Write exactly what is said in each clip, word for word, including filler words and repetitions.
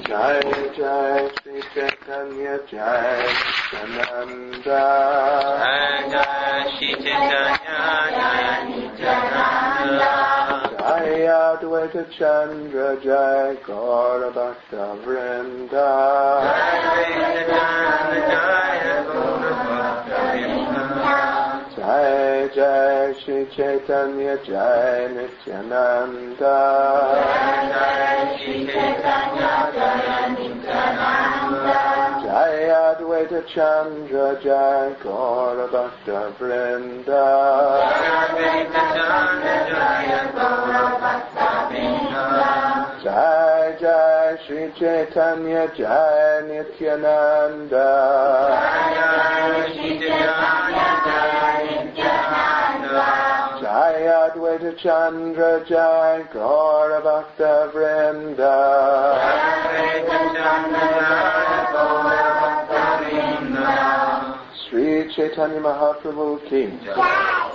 Jai Jai Sri Chaitanya Jai Nityananda. Jai Jai Sri Chaitanya Jai Nityananda. Jai Advaita Chandra Jai Gaura Bhakta Vrinda. Jai Advaita Chandra Jai Gaura Bhakta Vrinda. Jai Jai Sri Chaitanya Jai Nityananda. Jai Jai Sri Chaitanya Jai Nityananda. Jai Advaita Chandra Jai Gaura Bhakta Vrinda. Jai Advaita Chandra Jai Gaura Bhakta Vrinda. Jai Jai Sri Chaitanya Jai Nityananda. Jai Jai Sri Chaitanya Jai Nityananda. Jai Advaita Chandra Jai Gaura Bhakta Vrinda. Jai Advaita Chandra Jai Gaura Bhakta Vrinda. Sri Chaitanya Mahaprabhu ki Jai.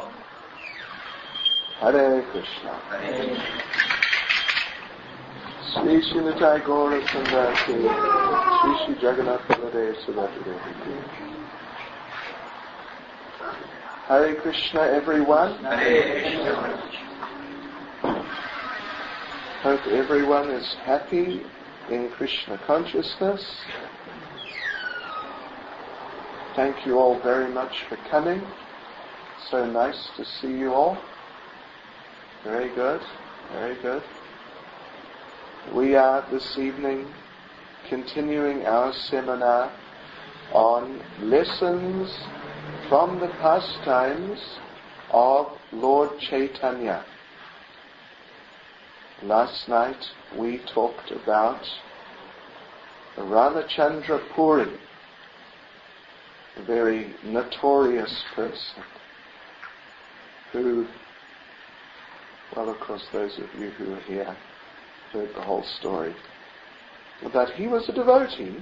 Hare Krishna. Hare Sri Srinitai Gaura Sundar ki Sri Sri Jagannath Baladev Subhadra ki. Hare Krishna, everyone. Hare Krishna. Hope everyone is happy in Krishna consciousness. Thank you all very much for coming. So nice to see you all. Very good, very good. We are this evening continuing our seminar on lessons from the pastimes of Lord Chaitanya. Last night we talked about Ramachandra Puri, a very notorious person who, well, of course those of you who are here heard the whole story, but he was a devotee.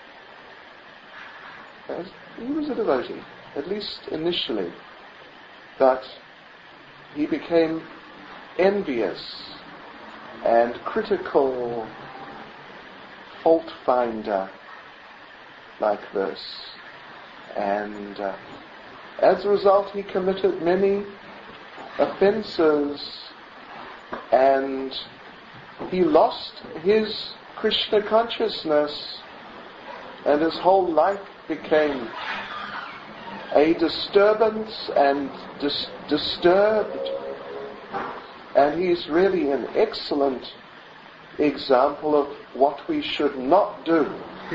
He was a devotee, at least initially, but he became envious and critical, fault finder like this, and uh, as a result he committed many offences, and he lost his Krishna consciousness, and his whole life became a disturbance and dis- disturbed. And he's really an excellent example of what we should not do.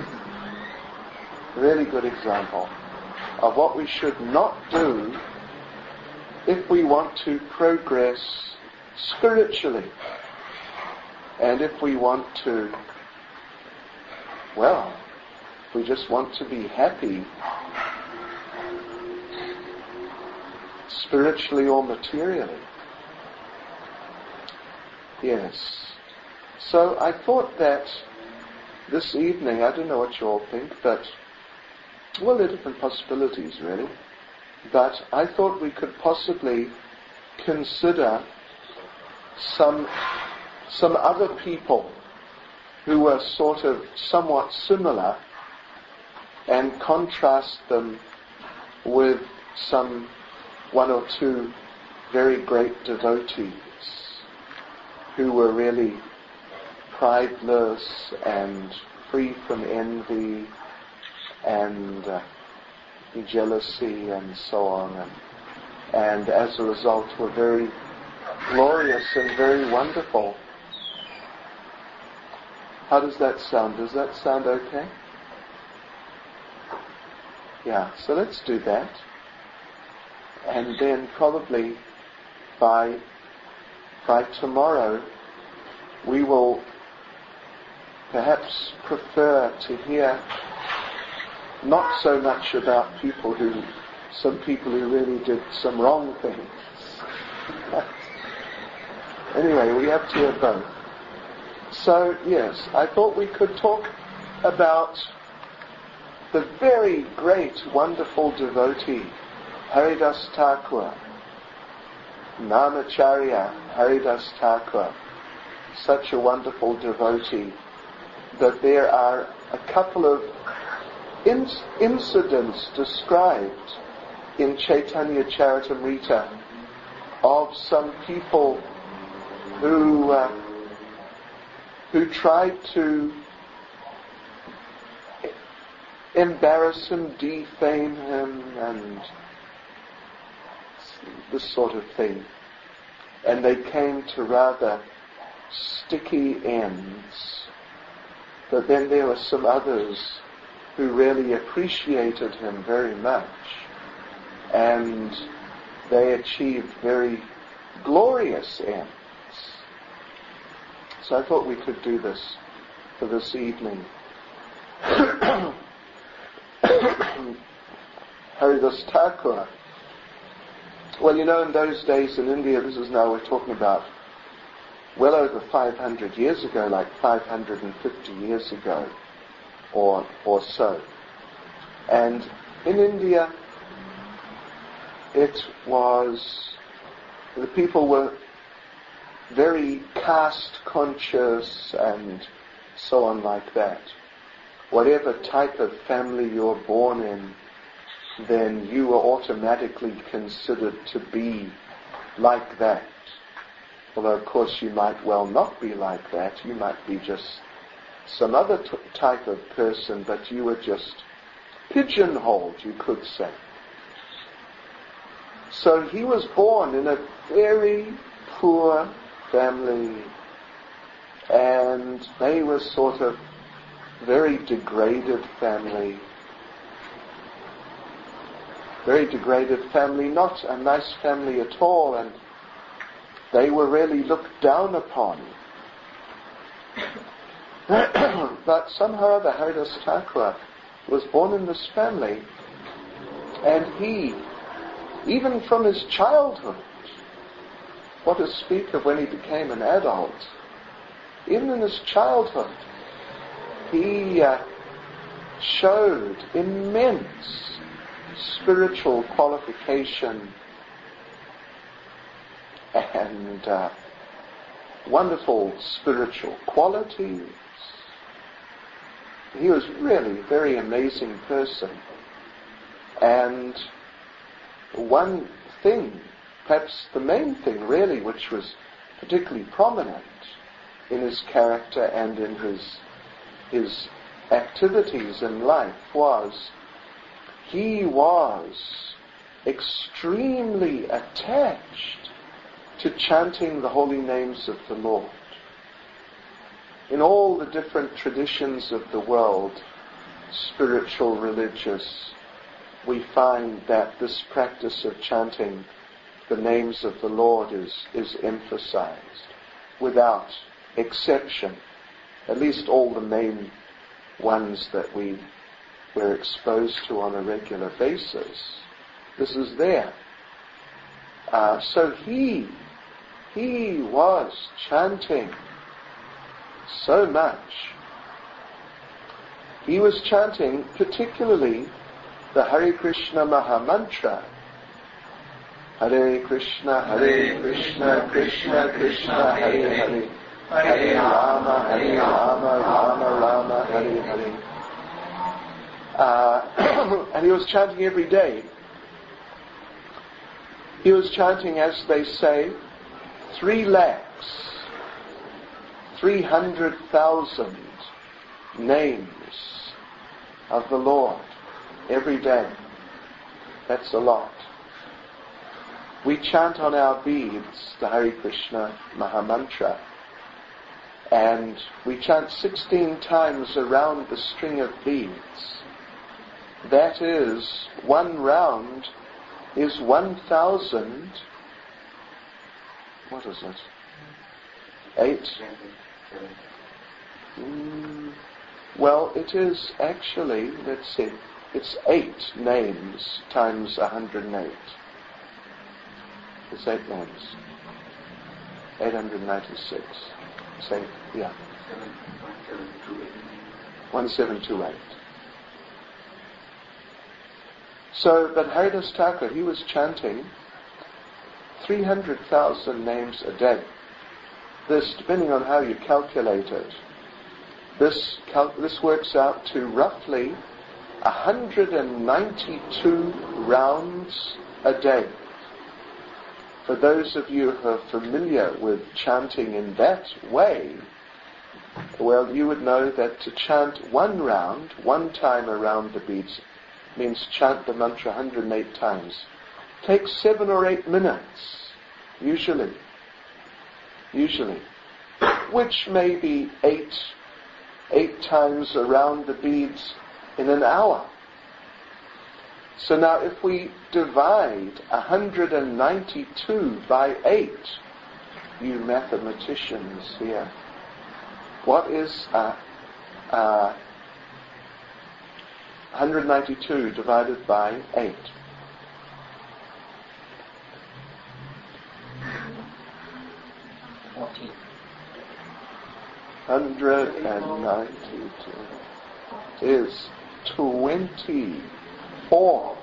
Really good example of what we should not do if we want to progress spiritually. And if we want to, well, if we just want to be happy, spiritually or materially. Yes. So I thought that this evening, I don't know what you all think, but, well, there are different possibilities really, but I thought we could possibly consider some some other people who were sort of somewhat similar and contrast them with some one or two very great devotees who were really prideless and free from envy and uh, jealousy and so on, and, and as a result were very glorious and very wonderful. How does that sound? Does that sound okay? Yeah, so let's do that. And then probably by by tomorrow we will perhaps prefer to hear not so much about people who, some people who really did some wrong things. Anyway, we have to hear both. So, yes, I thought we could talk about the very great, wonderful devotee, Haridas Thakur, Namacharya Haridas Thakur, such a wonderful devotee that there are a couple of in- incidents described in Chaitanya Charitamrita of some people who uh, who tried to embarrass him, defame him, and this sort of thing. And they came to rather sticky ends. But then there were some others who really appreciated him very much, and they achieved very glorious ends. So I thought we could do this for this evening. Haridas Thakur. Well, you know, in those days in India, this is now we're talking about well over five hundred years ago, like five hundred fifty years ago or or so. And in India, it was, the people were very caste conscious and so on like that. Whatever type of family you're born in, then you were automatically considered to be like that. Although, of course, you might well not be like that. You might be just some other t- type of person, but you were just pigeonholed, you could say. So he was born in a very poor family, and they were sort of very degraded family. Very degraded family, not a nice family at all, and they were really looked down upon. But somehow the Haridas Thakur was born in this family, and he, even from his childhood, what to speak of when he became an adult, even in his childhood, he uh, showed immense spiritual qualification and uh, wonderful spiritual qualities. He was really a very amazing person. And one thing, perhaps the main thing really, which was particularly prominent in his character and in his his activities in life, was he was extremely attached to chanting the holy names of the Lord. In all the different traditions of the world, spiritual, religious, we find that this practice of chanting the names of the Lord is, is emphasized without exception. At least all the main ones that we were exposed to on a regular basis. This is there. Uh, so he, he was chanting so much. He was chanting particularly the Hare Krishna Mahamantra. Hare Krishna, Hare Krishna, Krishna Krishna, Hare Hare, Hare Rama, Hare Rama, Rama Rama, Hare Hare. Uh, and he was chanting every day. He was chanting, as they say, three lakhs, three hundred thousand names of the Lord every day. That's a lot. We chant on our beads the Hare Krishna Mahamantra, and we chant sixteen times around the string of beads. That is, one round is one thousand, what is it? Eight? Mm, well, it is actually, let's see, it's eight names times one hundred eight. It's eight names. eight hundred ninety-six. Say, yeah. one seven two eight. So, but Haridas Thakur, he was chanting three hundred thousand names a day. This, depending on how you calculate it, This, cal- this works out to roughly one hundred ninety-two rounds a day. For those of you who are familiar with chanting in that way, well, you would know that to chant one round, one time around the beads, means chant the mantra one hundred eight times. Takes seven or eight minutes, usually. Usually. Which may be eight, eight times around the beads in an hour. So now if we divide one hundred ninety-two by eight, you mathematicians here, what is uh, uh, one hundred ninety-two divided by eight? Forty. one hundred ninety-two is twenty-four.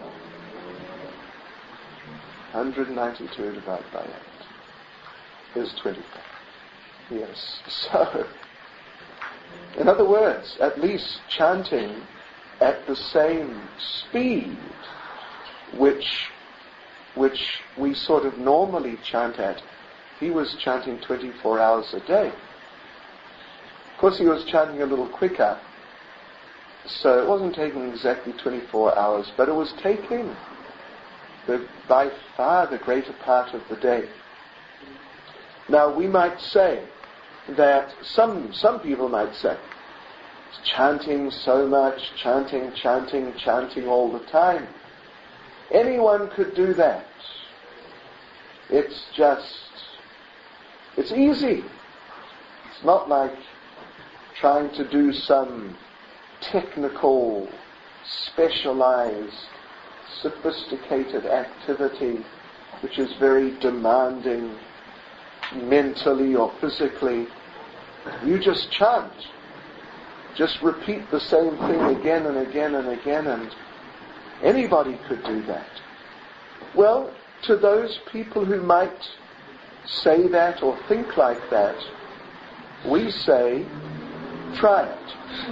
one hundred ninety-two divided by eight is twenty-four. Yes. So, in other words, at least chanting at the same speed which which we sort of normally chant at, he was chanting twenty-four hours a day. Of course, he was chanting a little quicker, so it wasn't taking exactly twenty-four hours, but it was taking the, by far the greater part of the day. Now, we might say that, some some people might say, chanting so much, chanting, chanting, chanting all the time. Anyone could do that. It's just, it's easy. It's not like trying to do some technical, specialized, sophisticated activity which is very demanding mentally or physically. You just chant. Just repeat the same thing again and again and again, and anybody could do that. Well, to those people who might say that or think like that, we say, try it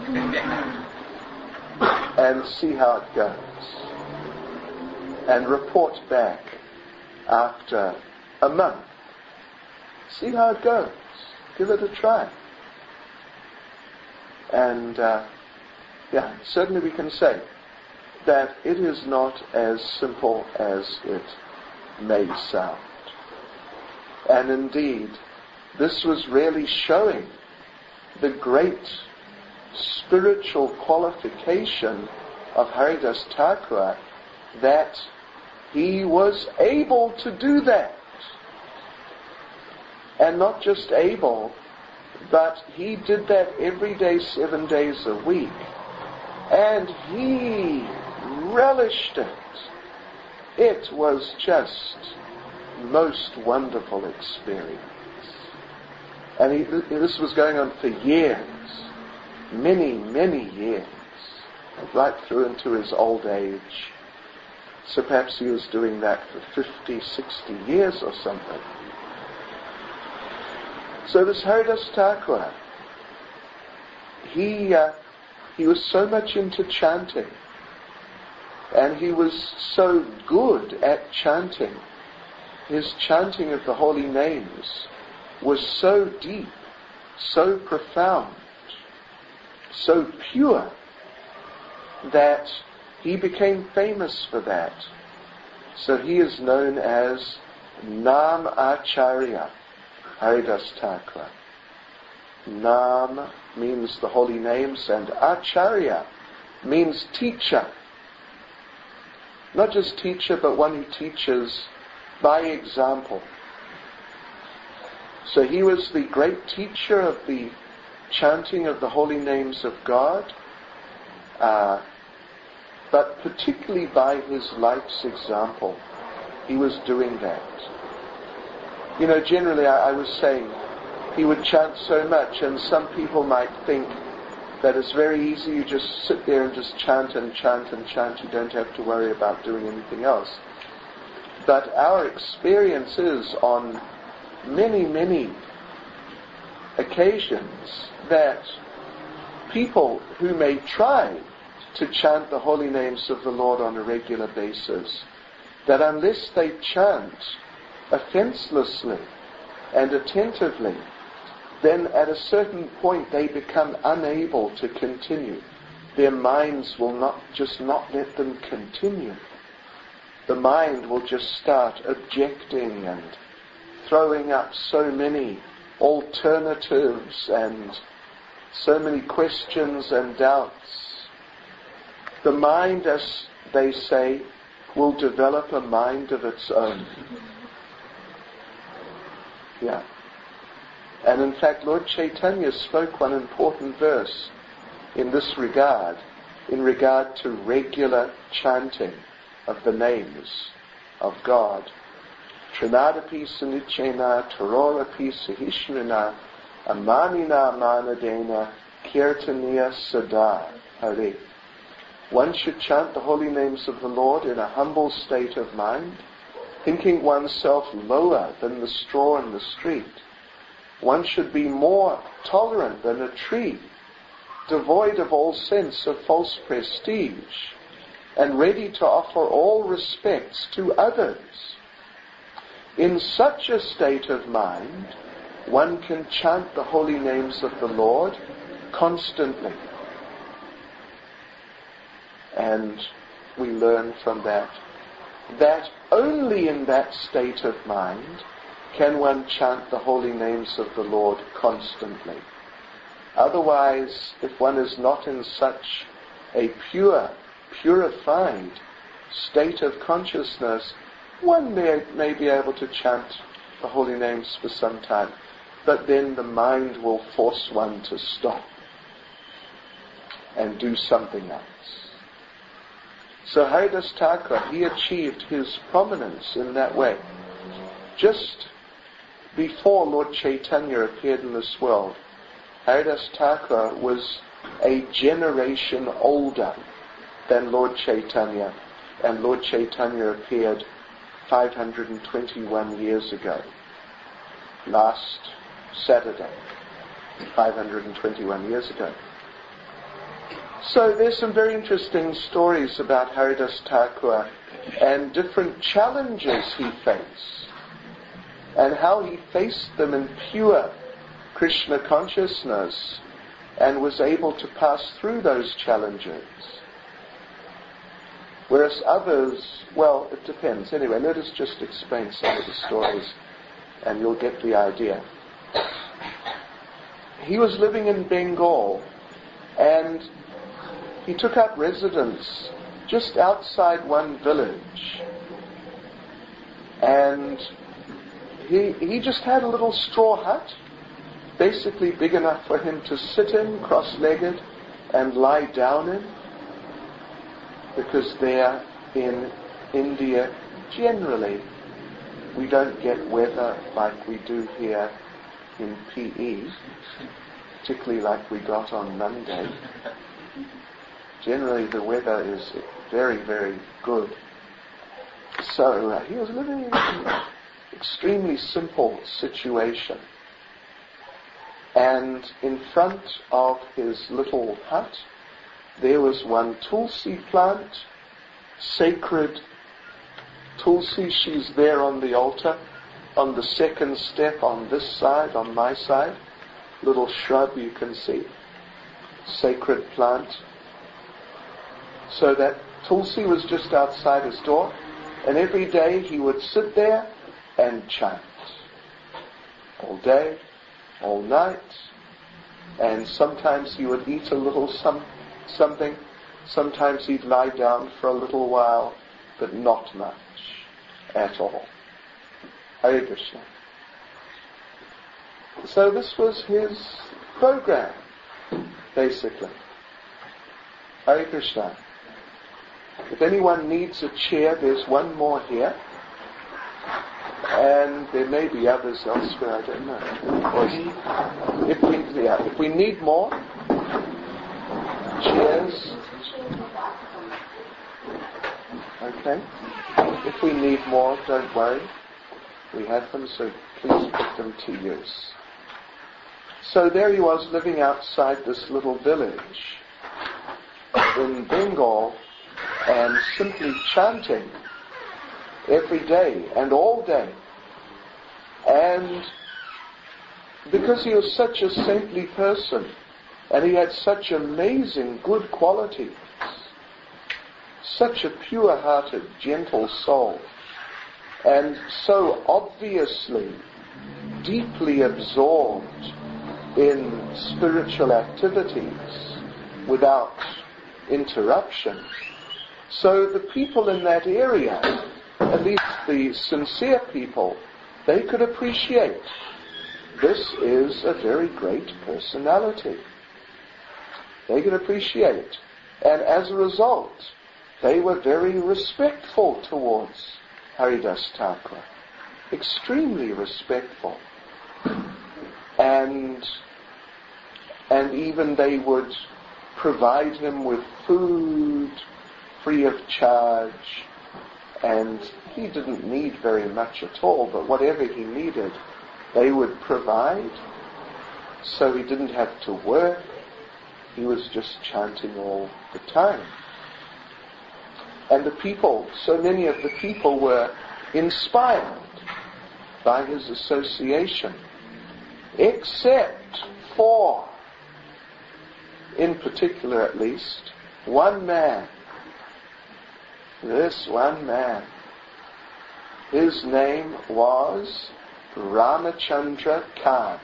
and see how it goes, and report back after a month. See how it goes. Give it a try. And uh, yeah, certainly we can say that it is not as simple as it may sound. And indeed, this was really showing the great spiritual qualification of Haridas Thakur, that he was able to do that. And not just able, but he did that every day, seven days a week. And he relished it. It was just most wonderful experience. And he, this was going on for years. Many, many years. Right through into his old age. So perhaps he was doing that for fifty, sixty years or something. So this Haridas Thakur, he, uh, he was so much into chanting, and he was so good at chanting. His chanting of the holy names was so deep, so profound, so pure, that he became famous for that. So he is known as Nam Acharya Haridas Thakur. Nam means the holy names, and Acharya means teacher. Not just teacher, but one who teaches by example. So he was the great teacher of the chanting of the holy names of God, uh, but particularly by his life's example, he was doing that. You know, generally I, I was saying he would chant so much, and some people might think that it's very easy, you just sit there and just chant and chant and chant, you don't have to worry about doing anything else. But our experience is on many, many occasions that people who may try to chant the holy names of the Lord on a regular basis, that unless they chant offenselessly and attentively, then at a certain point they become unable to continue. Their minds will not just not let them continue. The mind will just start objecting and throwing up so many alternatives and so many questions and doubts. The mind, as they say, will develop a mind of its own. Yeah. And in fact, Lord Chaitanya spoke one important verse in this regard, in regard to regular chanting of the names of God. Trinadapi sanichena, tarorapi sahishnana, amanina manadena, kirtaniya sada. Hare. One should chant the holy names of the Lord in a humble state of mind, thinking oneself lower than the straw in the street. One should be more tolerant than a tree, devoid of all sense of false prestige, and ready to offer all respects to others. In such a state of mind, one can chant the holy names of the Lord constantly. And we learn from that that only in that state of mind can one chant the holy names of the Lord constantly. Otherwise, if one is not in such a pure, purified state of consciousness, one may, may be able to chant the holy names for some time, but then the mind will force one to stop and do something else. So Haridas Thakur, he achieved his prominence in that way. Just before Lord Chaitanya appeared in this world, Haridas Thakur was a generation older than Lord Chaitanya, and Lord Chaitanya appeared five hundred twenty-one years ago, last Saturday, five hundred twenty-one years ago. So there's some very interesting stories about Haridas Thakur and different challenges he faced, and how he faced them in pure Krishna consciousness and was able to pass through those challenges. Whereas others, well, it depends. Anyway, let us just explain some of the stories and you'll get the idea. He was living in Bengal and he took up residence just outside one village. And he, he just had a little straw hut, basically big enough for him to sit in, cross-legged, and lie down in. Because there in India, generally, we don't get weather like we do here in P E, particularly like we got on Monday. Generally, the weather is very, very good. So uh, he was living in an extremely simple situation. And in front of his little hut, there was one tulsi plant, sacred tulsi. She's there on the altar, on the second step on this side, on my side. Little shrub you can see. Sacred plant. So that tulsi was just outside his door, and every day he would sit there and chant. All day, all night, and sometimes he would eat a little some, something, sometimes he'd lie down for a little while, but not much at all. Hare Krishna. So this was his program, basically. Hare Krishna. If anyone needs a chair, there's one more here. And there may be others elsewhere, I don't know. Or if we, yeah, if we need more chairs, okay. If we need more, don't worry. We have them, so please put them to use. So there he was living outside this little village in Bengal and simply chanting every day and all day. And because he was such a saintly person and he had such amazing good qualities, such a pure-hearted, gentle soul, and so obviously deeply absorbed in spiritual activities without interruption. So the people in that area, at least the sincere people, they could appreciate this is a very great personality. They could appreciate. And as a result, they were very respectful towards Haridas Thakur. Extremely respectful. And, and even they would provide him with food free of charge. And he didn't need very much at all, but whatever he needed, they would provide. So he didn't have to work. He was just chanting all the time. And the people, so many of the people were inspired by his association, except for, in particular at least, one man. This one man. His name was Ramachandra Khan.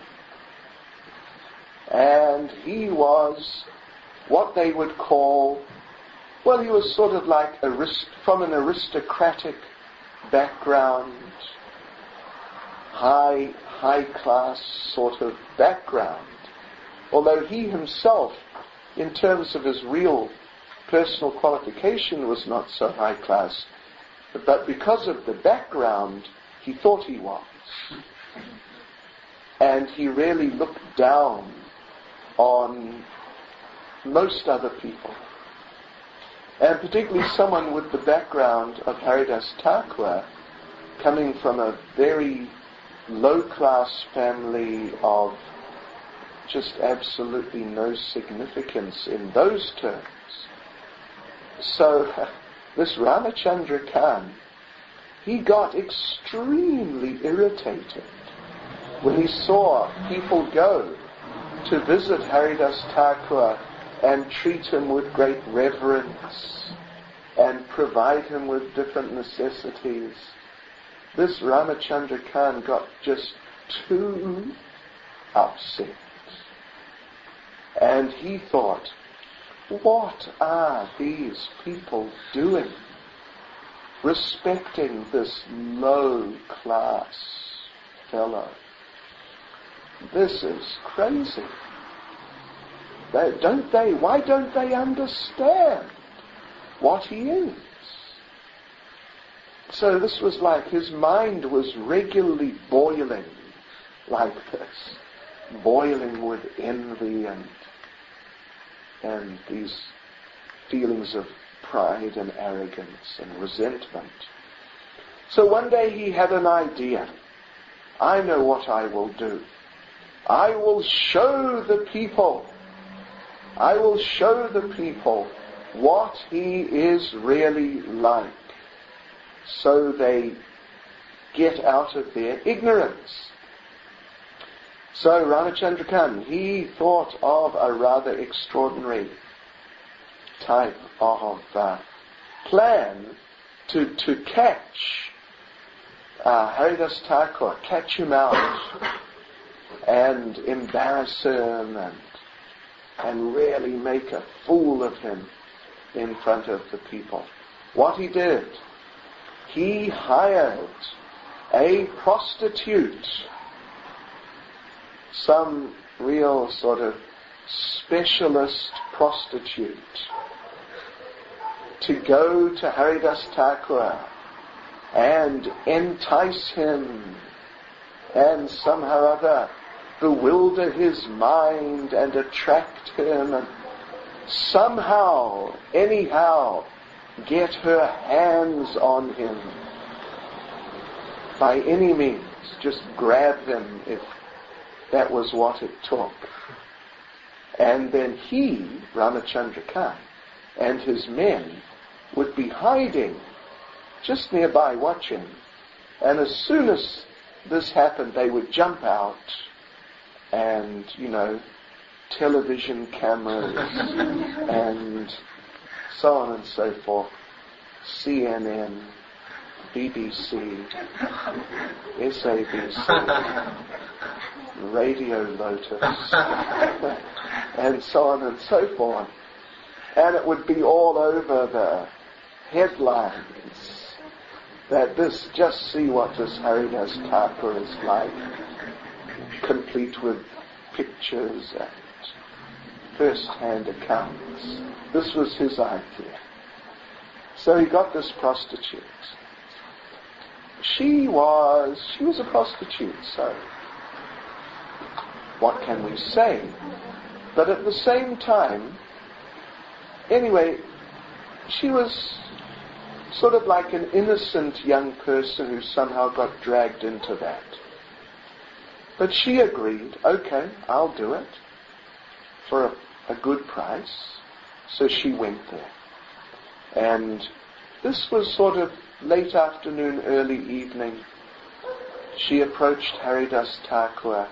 And he was what they would call, well, he was sort of like arist- from an aristocratic background, high, high-class sort of background. Although he himself, in terms of his real personal qualification, was not so high-class. But because of the background, he thought he was. And he really looked down on most other people. And particularly someone with the background of Haridas Thakur, coming from a very low-class family of just absolutely no significance in those terms. So this Ramachandra Khan, he got extremely irritated when he saw people go to visit Haridas Thakur and treat him with great reverence and provide him with different necessities. This Ramachandra Khan got just too upset. And he thought, what are these people doing, respecting this low-class fellow? This is crazy. They, don't they, why don't they understand what he is? So this was like his mind was regularly boiling like this, boiling with envy and and these feelings of pride and arrogance and resentment. So one day he had an idea. I know what I will do. I will show the people, I will show the people what he is really like, so they get out of their ignorance. So Ramachandra Khan, he thought of a rather extraordinary type of uh, plan to to catch uh, Haridas Thakur, catch him out and embarrass him and and really make a fool of him in front of the people. What he did, he hired a prostitute, some real sort of specialist prostitute, to go to Haridas Thakur and entice him and somehow or other bewilder his mind and attract him and somehow, anyhow, get her hands on him by any means. Just grab him if that was what it took. And then he, Ramachandra Khan, and his men would be hiding just nearby watching. And as soon as this happened, they would jump out and, you know, television cameras and so on and so forth, C N N, B B C, S A B C, Radio Lotus, and so on and so forth. And it would be all over the headlines that this, just see what this Haridas Thakur is like, complete with pictures and first-hand accounts. This was his idea. So he got this prostitute. She was, she was a prostitute, so what can we say? But at the same time, anyway, she was sort of like an innocent young person who somehow got dragged into that. But she agreed, okay, I'll do it for a, a good price. So she went there. And this was sort of late afternoon, early evening. She approached Haridas Thakur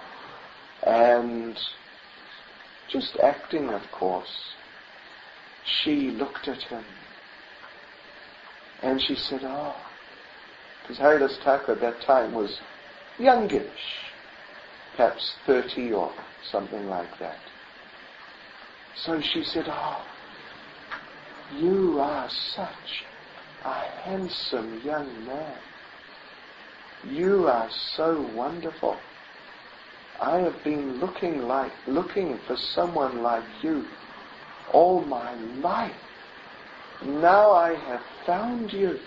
and, just acting of course, she looked at him and she said, oh, because Haridas Thakur at that time was youngish, perhaps thirty or something like that. So she said, oh, you are such a handsome young man. You are so wonderful. I have been looking like, looking for someone like you all my life. Now I have found you.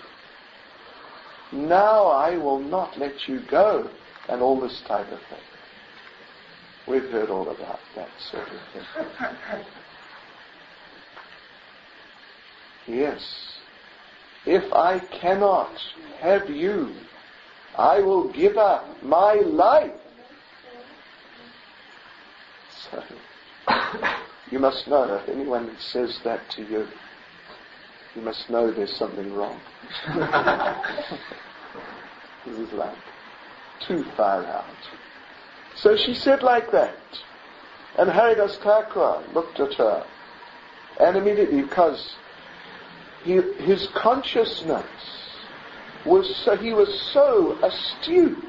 Now I will not let you go, and all this type of thing. We've heard all about that sort of thing. Yes. If I cannot have you, I will give up my life. So, you must know, if anyone says that to you, you must know there's something wrong. This is like too far out. So she said like that. And Haridas Thakur looked at her. And immediately, because he, his consciousness was so, he was so astute.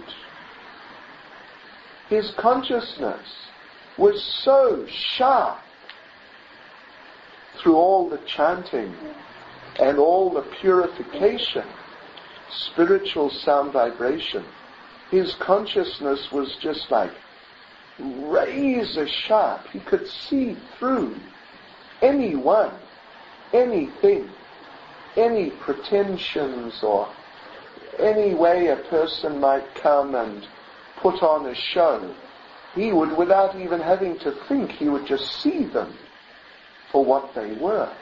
His consciousness was so sharp through all the chanting and all the purification, spiritual sound vibration. His consciousness was just like razor sharp. He could see through anyone, anything, any pretensions or any way a person might come and put on a show. He would, without even having to think, he would just see them for what they were.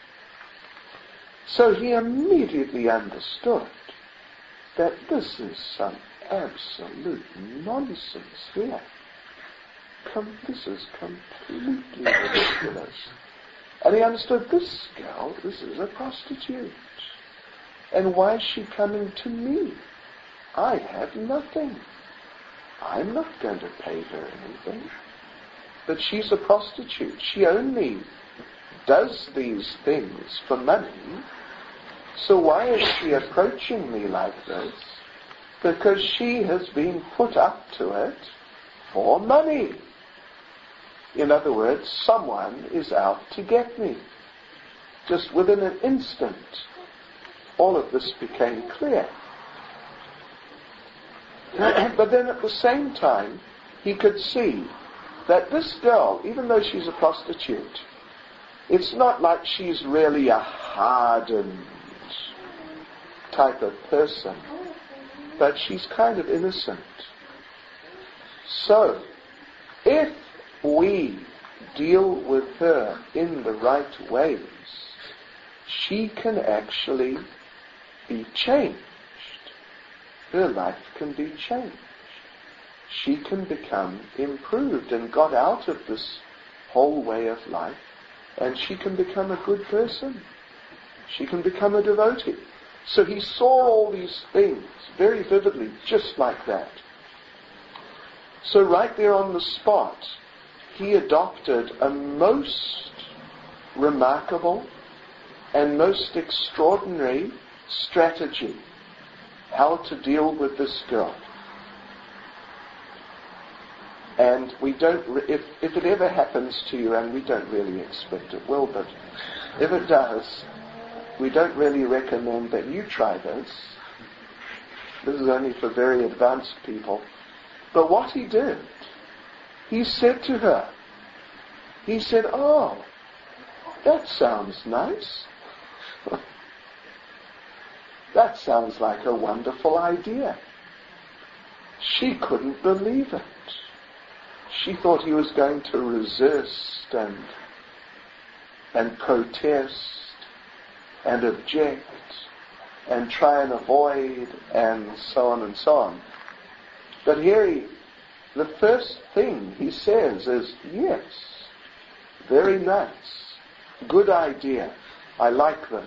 So he immediately understood that this is some absolute nonsense here. Com- this is completely ridiculous. And he understood, this girl, this is a prostitute. And why is she coming to me? I have nothing. I'm not going to pay her anything. But she's a prostitute. She only does these things for money. So why is she approaching me like this? Because she has been put up to it for money. In other words, someone is out to get me. Just within an instant, all of this became clear. But then at the same time, he could see that this girl, even though she's a prostitute, it's not like she's really a hardened type of person, but she's kind of innocent. So, if we deal with her in the right ways, she can actually be changed. Her life can be changed. she can become improved and got out of this whole way of life, and she can become a good person. She can become a devotee. So he saw all these things very vividly, just like that. So right there on the spot, he adopted a most remarkable and most extraordinary strategy how to deal with this girl. And we don't, if, if it ever happens to you, and we don't really expect it will, but if it does, we don't really recommend that you try this. This is only for very advanced people. But what he did, he said to her, he said, "Oh, that sounds nice. That sounds like a wonderful idea." She couldn't believe it. She thought he was going to resist and and protest and object and try and avoid and so on and so on. But here he, the first thing he says is, "Yes, very nice, good idea, I like this."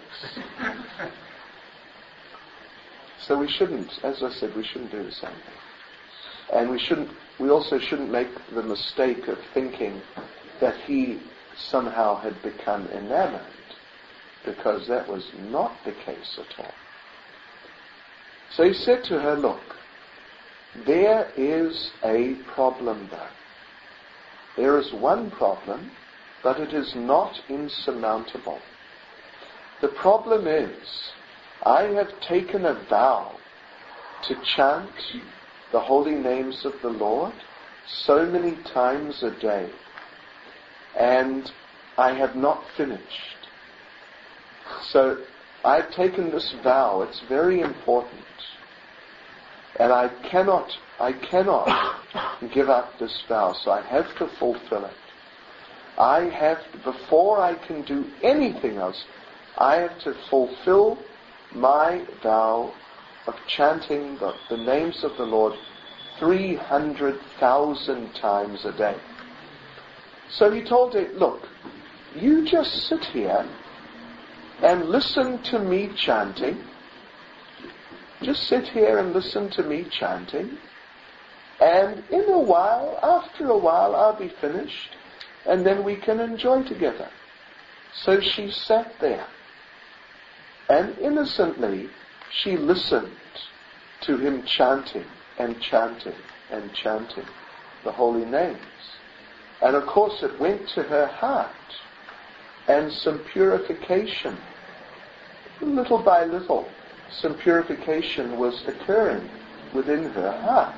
So we shouldn't, as I said, we shouldn't do the same thing. And we shouldn't, we also shouldn't make the mistake of thinking that he somehow had become enamored, because that was not the case at all. So he said to her, "Look, there is a problem though. There is one problem, but it is not insurmountable. The problem is, I have taken a vow to chant the holy names of the Lord so many times a day, and I have not finished. So I've taken this vow, it's very important, and I cannot, I cannot give up this vow, so I have to fulfill it. I have, before I can do anything else, I have to fulfill my vow of chanting the, the names of the Lord three hundred thousand times a day." So he told her, "Look, you just sit here and listen to me chanting. Just sit here and listen to me chanting. And in a while, after a while, I'll be finished, and then we can enjoy together." So she sat there, and innocently she listened to him chanting and chanting and chanting the holy names. And of course it went to her heart, and some purification, little by little, some purification was occurring within her heart.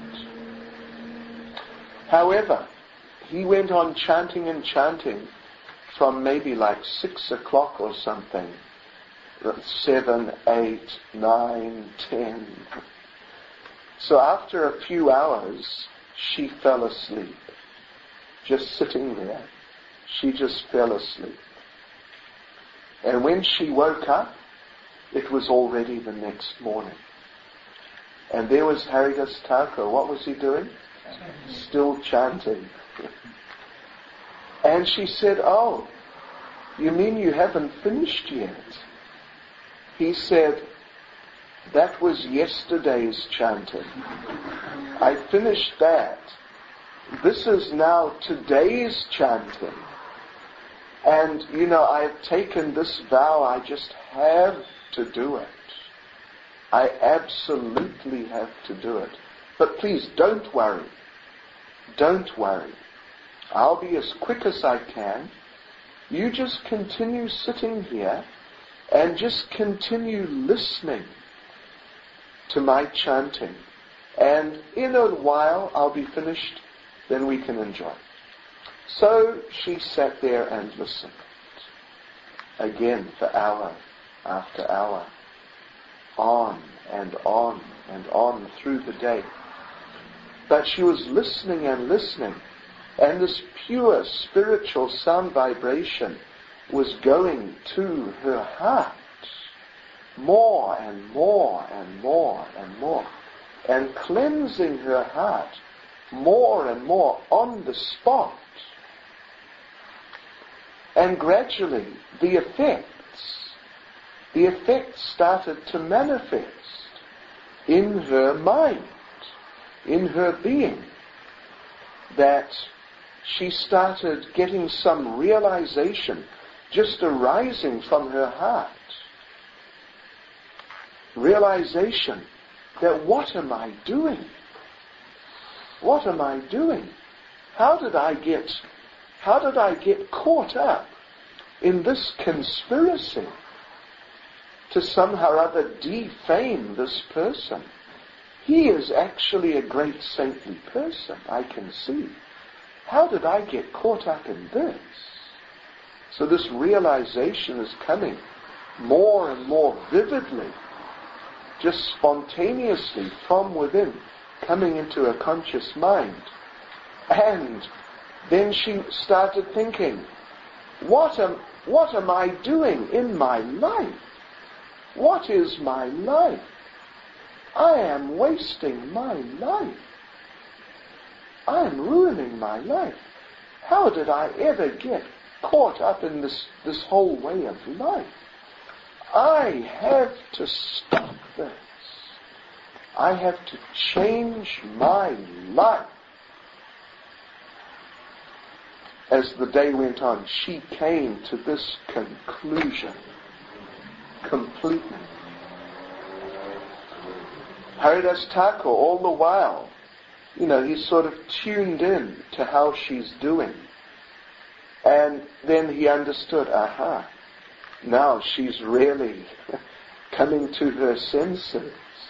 However, he went on chanting and chanting from maybe like six o'clock or something, seven, eight, nine, ten. So after a few hours, she fell asleep. Just sitting there, she just fell asleep. And when she woke up, it was already the next morning. And there was Haridas Thakur. What was he doing? Still chanting. And she said, "Oh, you mean you haven't finished yet?" He said, "That was yesterday's chanting. I finished that. This is now today's chanting. And, you know, I've taken this vow, I just have to do it. I absolutely have to do it. But please, don't worry. Don't worry. I'll be as quick as I can. You just continue sitting here and just continue listening to my chanting. And in a while, I'll be finished, then we can enjoy." So she sat there and listened. Again, for hour after hour. On and on and on through the day. But she was listening and listening. And this pure spiritual sound vibration was going to her heart. More and more and more and more. And cleansing her heart more and more on the spot. And gradually the effects, the effects started to manifest in her mind, in her being, that she started getting some realization just arising from her heart. Realization that what am I doing? What am I doing? How did I get, how did I get caught up in this conspiracy to somehow or other defame this person? He is actually a great saintly person, I can see. How did I get caught up in this? So this realization is coming more and more vividly, just spontaneously from within, coming into a conscious mind. And then she started thinking, what am, what am I doing in my life? What is my life? I am wasting my life. I am ruining my life. How did I ever get caught up in this, this whole way of life? I have to stop this. I have to change my life. As the day went on, she came to this conclusion completely. Haridas Thakur, all the while, you know, he's sort of tuned in to how she's doing. And then he understood, aha, now she's really coming to her senses.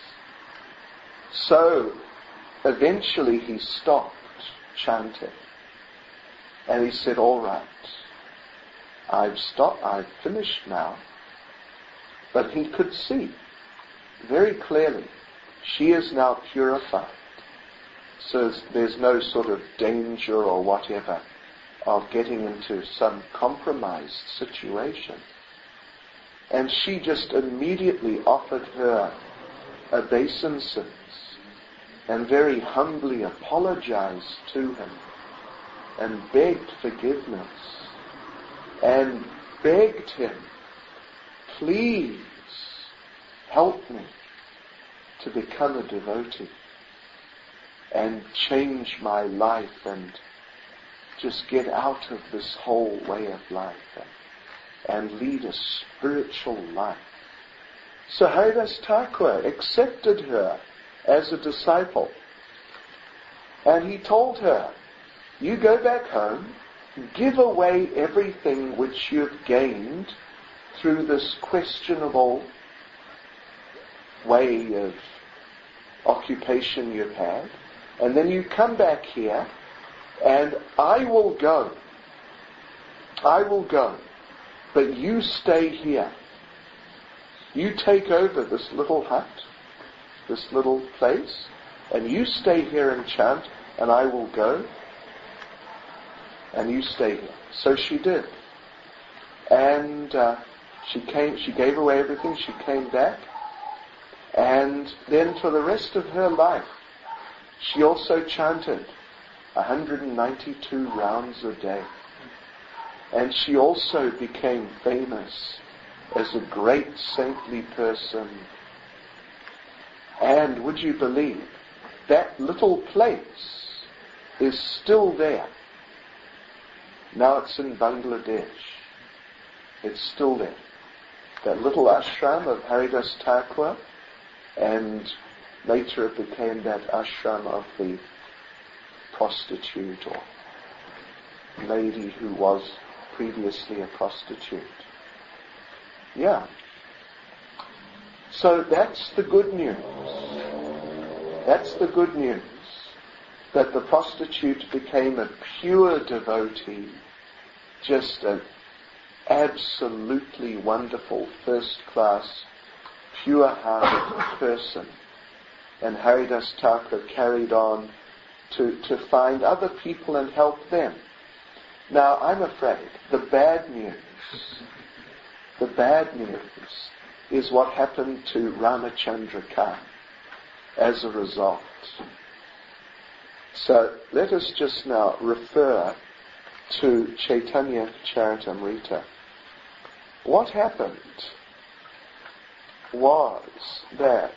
So, eventually he stopped chanting. And he said, all right, I've stopped, I've finished now. But he could see very clearly, she is now purified. So there's no sort of danger or whatever of getting into some compromised situation. And she just immediately offered her obeisances and very humbly apologized to him and begged forgiveness and begged him, please help me to become a devotee and change my life and just get out of this whole way of life and, and lead a spiritual life. So Haridas Thakur accepted her as a disciple, and he told her, you go back home, give away everything which you've gained through this questionable way of occupation you've had, and then you come back here, and I will go. I will go, but you stay here. You take over this little hut, this little place, and you stay here and chant, and I will go, and you stay here. So she did. And uh, she came, she gave away everything, she came back, and then for the rest of her life, she also chanted one hundred ninety-two rounds a day. And she also became famous as a great saintly person. And would you believe, that little place is still there. Now it's in Bangladesh. It's still there. That little ashram of Haridas Thakur, and later it became that ashram of the prostitute or lady who was previously a prostitute. Yeah. So that's the good news. That's the good news. That the prostitute became a pure devotee, just an absolutely wonderful, first-class, pure-hearted person. And Haridas Thakur carried on to, to find other people and help them. Now, I'm afraid the bad news, the bad news is what happened to Ramachandra Khan as a result. So let us just now refer to Chaitanya Charitamrita. What happened was that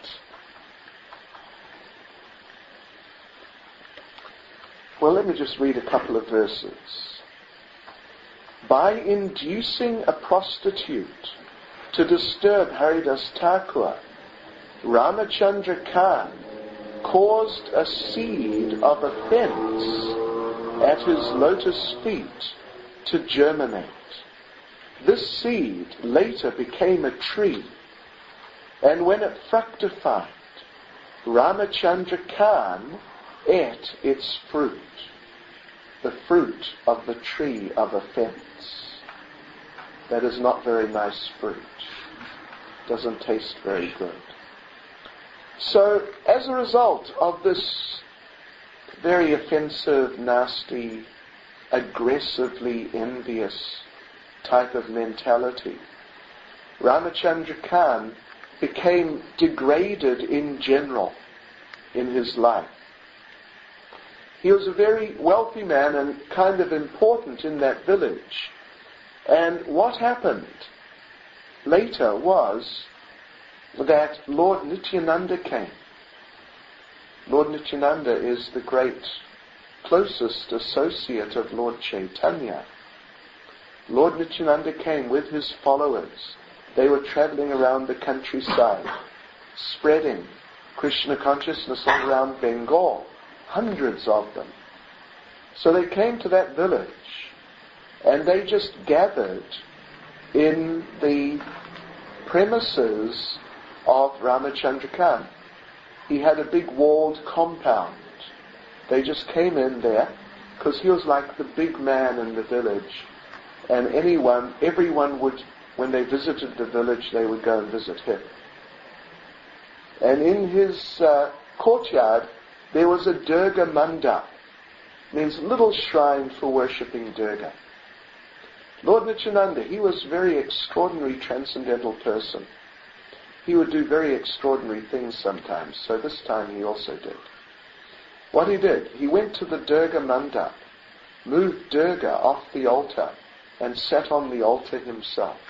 well, let me just read a couple of verses. By inducing a prostitute to disturb Haridas Thakur, Ramachandra Khan caused a seed of offence at his lotus feet to germinate. This seed later became a tree, and when it fructified, Ramachandra Khan ate its fruit, the fruit of the tree of offence. That is not very nice fruit. Doesn't taste very good. So, as a result of this very offensive, nasty, aggressively envious type of mentality, Ramachandra Khan became degraded in general in his life. He was a very wealthy man and kind of important in that village. And what happened later was that Lord Nityananda came. Lord Nityananda is the great closest associate of Lord Chaitanya. Lord Nityananda came with his followers. They were traveling around the countryside, spreading Krishna consciousness all around Bengal. Hundreds of them. So they came to that village and they just gathered in the premises of Ramachandra Khan. He had a big walled compound. They just came in there because he was like the big man in the village, and anyone, everyone would, when they visited the village, they would go and visit him. And in his uh, courtyard there was a Durga Mandap, means little shrine for worshipping Durga. Lord Nityananda, he was a very extraordinary transcendental person. He would do very extraordinary things sometimes, so this time he also did. What he did, he went to the Durga Mandap, moved Durga off the altar, and sat on the altar himself.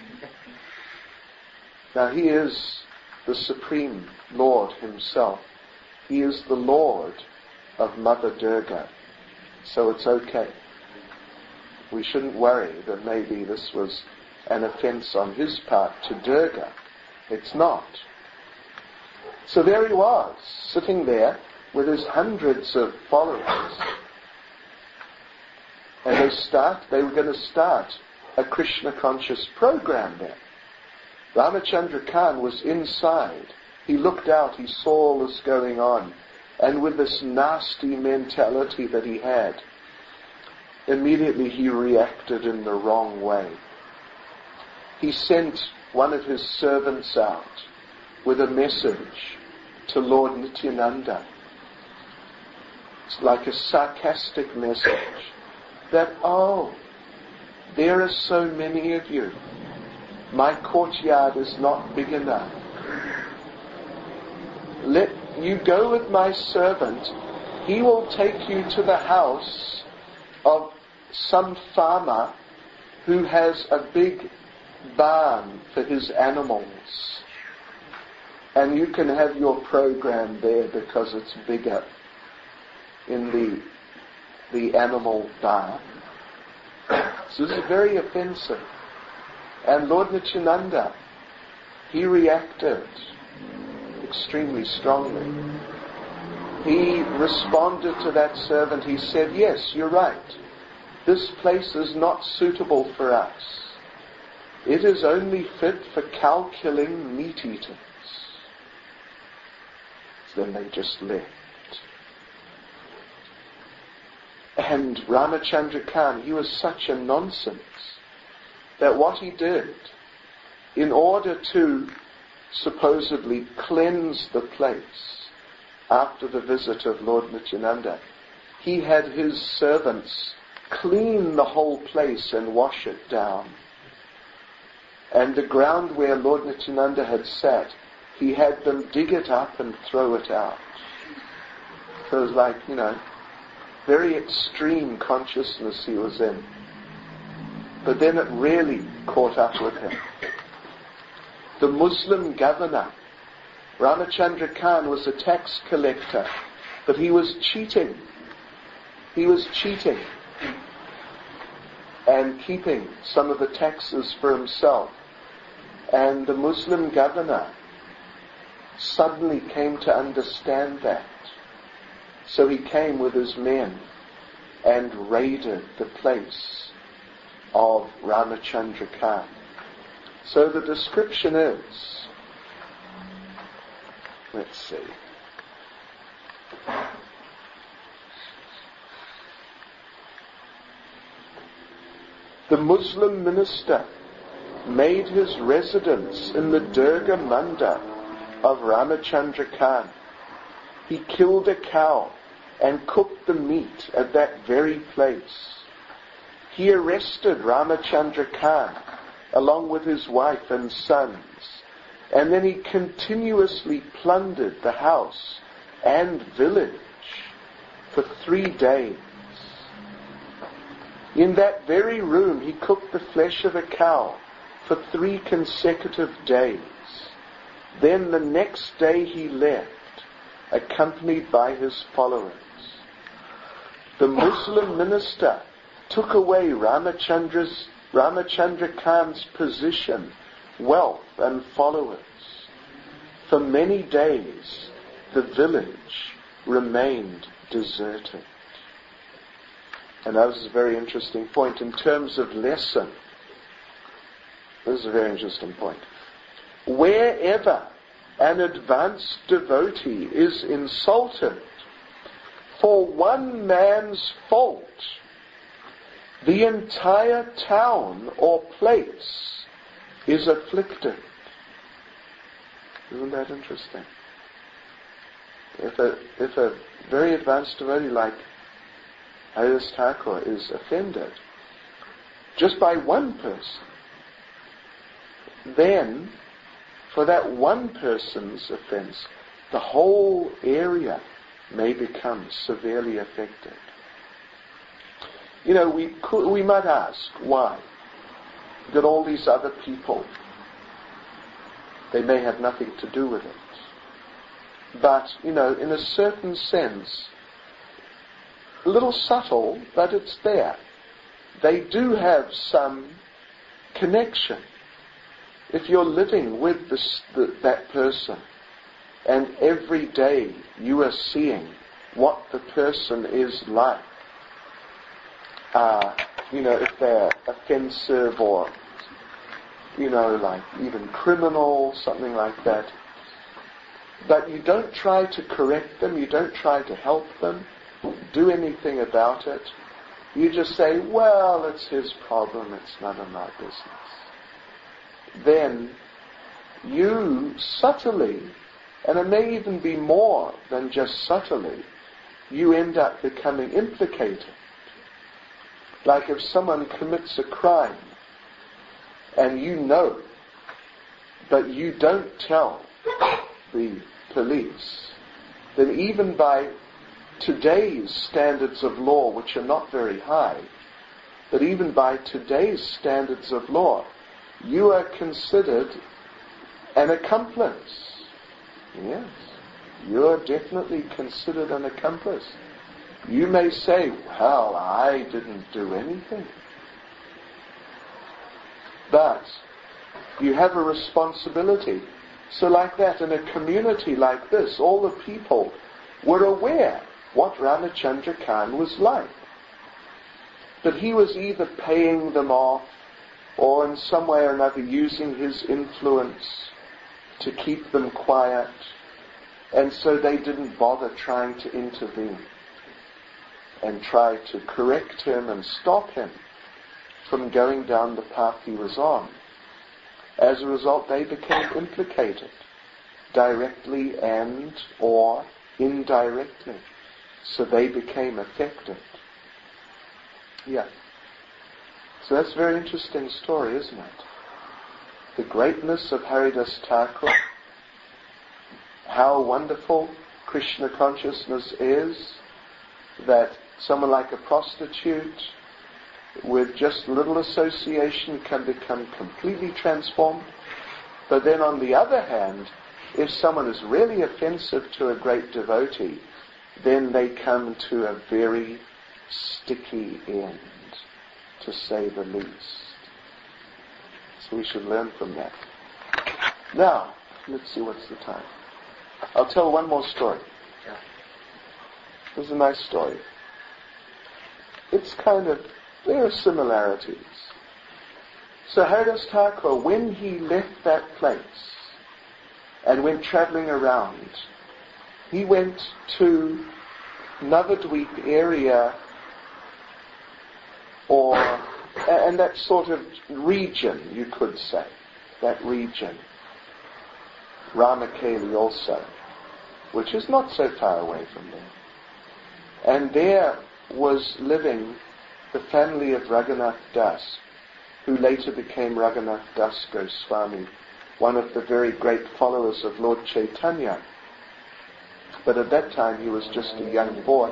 Now he is the Supreme Lord himself. He is the Lord of Mother Durga. So it's okay. We shouldn't worry that maybe this was an offense on his part to Durga. It's not. So there he was, sitting there with his hundreds of followers. And they start, they were going to start a Krishna conscious program there. Ramachandra Khan was inside. He looked out, he saw all this going on, and with this nasty mentality that he had, immediately he reacted in the wrong way. He sent one of his servants out with a message to Lord Nityananda. It's like a sarcastic message that, oh, there are so many of you. My courtyard is not big enough. Let you go with my servant. He will take you to the house of some farmer who has a big barn for his animals. And you can have your program there because it's bigger in the the animal barn. So this is very offensive. And Lord Nityananda, he reacted extremely strongly. He responded to that servant. He said, yes, you're right. This place is not suitable for us. It is only fit for cow-killing meat eaters. So then they just left. And Ramachandra Khan, he was such a nonsense that what he did, in order to supposedly cleanse the place after the visit of Lord Nityananda, he had his servants clean the whole place and wash it down. And the ground where Lord Nityananda had sat, he had them dig it up and throw it out. So it was like, you know, very extreme consciousness he was in. But then it really caught up with him. The Muslim governor, Ramachandra Khan, was a tax collector, but he was cheating. He was cheating and keeping some of the taxes for himself. And the Muslim governor suddenly came to understand that. So he came with his men and raided the place of Ramachandra Khan. So the description is, let's see. The Muslim minister made his residence in the Durga Manda of Ramachandra Khan. He killed a cow and cooked the meat at that very place. He arrested Ramachandra Khan along with his wife and sons, and then he continuously plundered the house and village for three days. In that very room he cooked the flesh of a cow for three consecutive days. Then the next day he left, accompanied by his followers. The Muslim minister took away Ramachandra's, Ramachandra Khan's position, wealth and followers. For many days the village remained deserted. And that was a very interesting point in terms of lesson. This is a very interesting point. Wherever an advanced devotee is insulted for one man's fault, the entire town or place is afflicted. Isn't that interesting? If a, if a very advanced devotee like Haridas Thakur is offended just by one person, then for that one person's offense, the whole area may become severely affected. You know, we could, we might ask, why? That all these other people, they may have nothing to do with it. But, you know, in a certain sense, a little subtle, but it's there. They do have some connection. If you're living with this, the, that person, and every day you are seeing what the person is like, uh, you know, if they're offensive or, you know, like even criminal, something like that, but you don't try to correct them, you don't try to help them, do anything about it. You just say, well, it's his problem, it's none of my business. Then you subtly, and it may even be more than just subtly, you end up becoming implicated. Like if someone commits a crime and you know, but you don't tell the police, then even by today's standards of law, which are not very high, but even by today's standards of law, you are considered an accomplice. Yes, you are definitely considered an accomplice. You may say, well, I didn't do anything. But you have a responsibility. So like that, in a community like this, all the people were aware what Ramachandra Khan was like. But he was either paying them off or in some way or another using his influence to keep them quiet, and so they didn't bother trying to intervene and try to correct him and stop him from going down the path he was on. As a result, they became implicated, directly and or indirectly. So they became affected. Yeah. So that's a very interesting story, isn't it? The greatness of Haridas Thakur, how wonderful Krishna consciousness is, that Someone like a prostitute, with just little association, can become completely transformed. But then on the other hand, if someone is really offensive to a great devotee, then they come to a very sticky end, to say the least. So we should learn from that. Now, let's see, what's the time? I'll tell one more story. This is a nice story. It's kind of, there are similarities. So Haridas Thakur, when he left that place and went travelling around, he went to Navadweep area, or and that sort of region, you could say, that region, Ramakeli also, which is not so far away from there. And there was living the family of Raghunath Das, who later became Raghunath Das Goswami, one of the very great followers of Lord Chaitanya. But at that time he was just a young boy.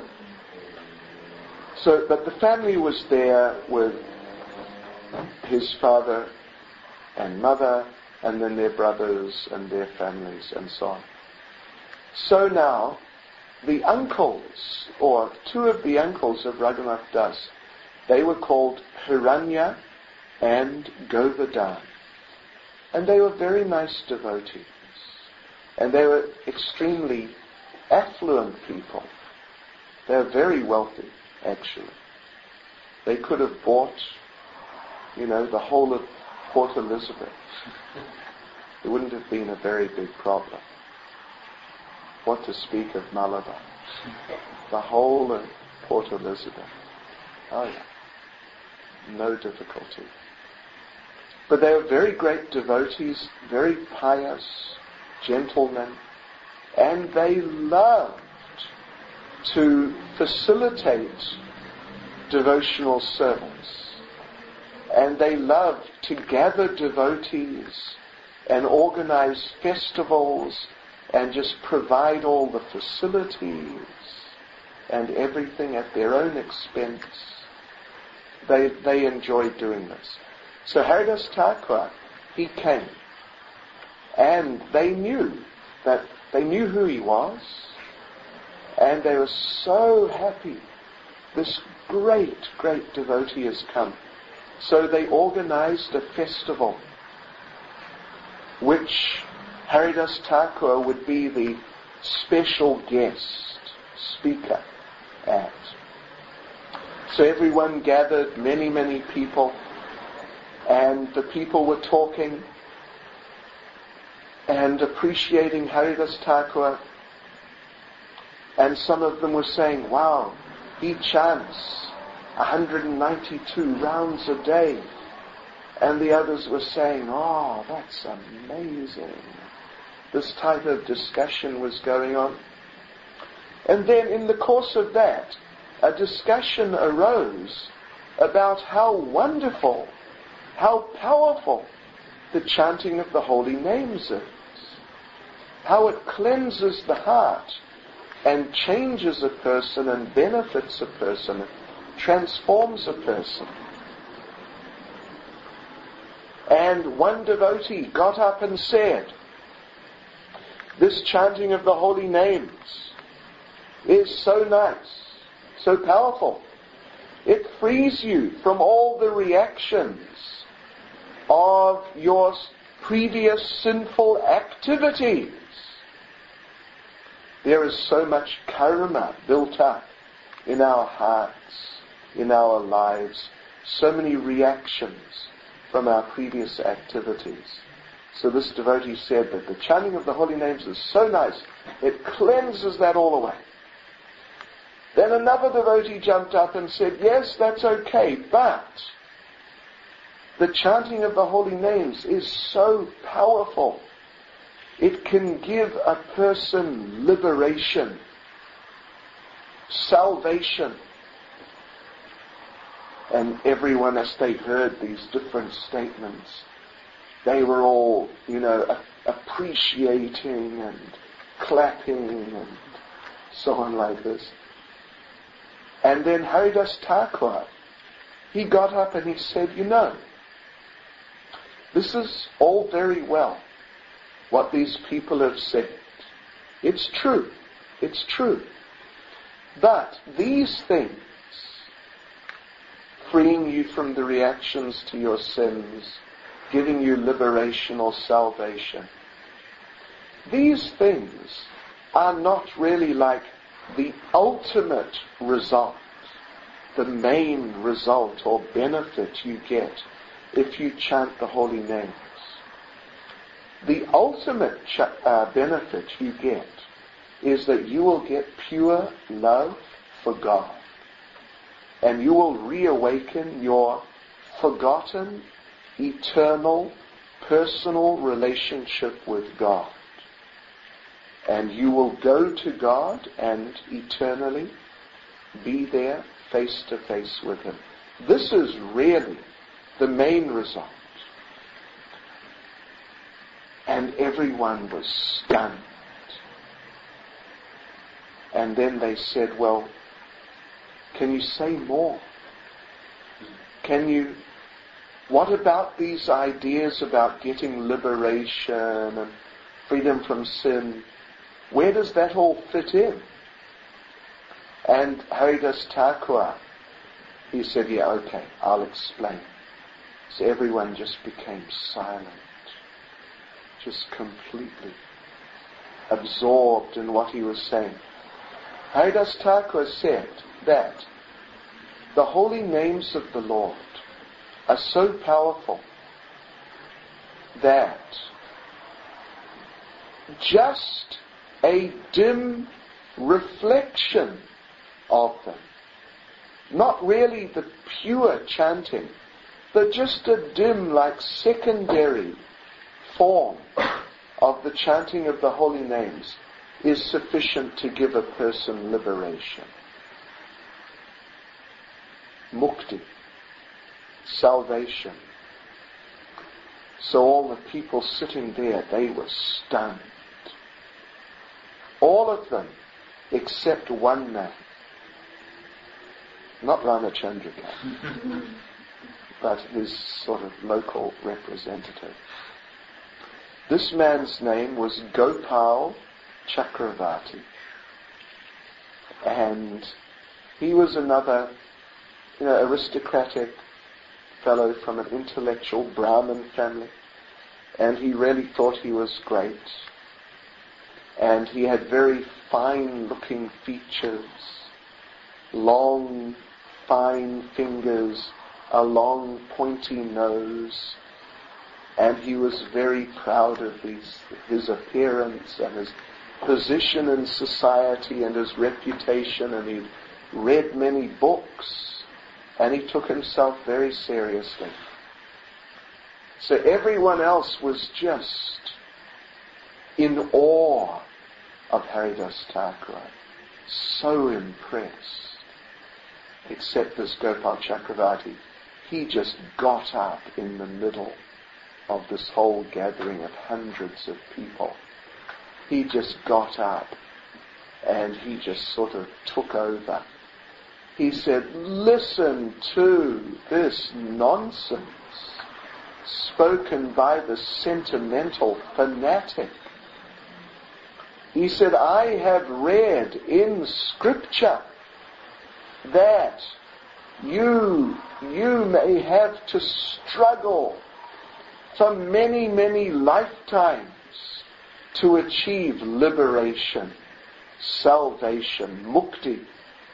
So, but the family was there with his father and mother, and then their brothers and their families and so on. So now, the uncles, or two of the uncles of Raghunath Das, they were called Hiranya and Govardhan. And they were very nice devotees. And they were extremely affluent people. They were very wealthy, actually. They could have bought, you know, the whole of Port Elizabeth. It wouldn't have been a very big problem. What to speak of Malabar? The whole of Port Elizabeth. Oh yeah. No difficulty. But they were very great devotees, very pious gentlemen, and they loved to facilitate devotional service. And they loved to gather devotees and organize festivals and just provide all the facilities and everything at their own expense. They they enjoyed doing this. So Haridas Thakur, he came, and they knew that they knew who he was, and they were so happy. This great, great devotee has come. So they organized a festival, which Haridas Thakur would be the special guest speaker at. So everyone gathered, many, many people, and the people were talking and appreciating Haridas Thakur, and some of them were saying, wow, he chants one hundred ninety-two rounds a day. And the others were saying, oh, that's amazing. This type of discussion was going on. And then in the course of that, a discussion arose about how wonderful, how powerful the chanting of the holy names is. How it cleanses the heart and changes a person and benefits a person, transforms a person. And one devotee got up and said, this chanting of the holy names is so nice, so powerful. It frees you from all the reactions of your previous sinful activities. There is so much karma built up in our hearts, in our lives, so many reactions from our previous activities. So this devotee said that the chanting of the holy names is so nice, it cleanses that all away. Then another devotee jumped up and said, yes, that's okay, but the chanting of the holy names is so powerful. It can give a person liberation, salvation. And everyone, as they heard these different statements, they were all, you know, a- appreciating and clapping and so on like this. And then Haridas Thakur, he got up and he said, you know, this is all very well, what these people have said. It's true. It's true. But these things, freeing you from the reactions to your sins, giving you liberation or salvation, these things are not really like the ultimate result, the main result or benefit you get if you chant the holy names. The ultimate ch- uh, benefit you get is that you will get pure love for God, and you will reawaken your forgotten, eternal, personal relationship with God. And you will go to God and eternally be there face to face with Him. This is really the main result. And everyone was stunned. And then they said, well, can you say more? Can you, what about these ideas about getting liberation and freedom from sin? Where does that all fit in? And Haridas Thakur, he said, yeah, okay, I'll explain. So everyone just became silent, just completely absorbed in what he was saying. Haridas Thakur said that the holy names of the Lord are so powerful that just a dim reflection of them, not really the pure chanting, but just a dim, like secondary form of the chanting of the holy names, is sufficient to give a person liberation. Mukti, salvation. So all the people sitting there, they were stunned. All of them, except one man. Not Ramachandra, but his sort of local representative. This man's name was Gopal Chakravarti. And he was another, you know, aristocratic fellow from an intellectual Brahmin family. And he really thought he was great. And he had very fine-looking features, long, fine fingers, a long, pointy nose. And he was very proud of his, his appearance and his position in society and his reputation, and he read many books, and he took himself very seriously. So everyone else was just in awe of Haridas Thakur, so impressed, except this Gopal Chakravarti. He just got up in the middle of this whole gathering of hundreds of people. He just got up and he just sort of took over. He said, listen to this nonsense spoken by the sentimental fanatic. He said, I have read in Scripture that you, you may have to struggle for many, many lifetimes to achieve liberation, salvation, mukti.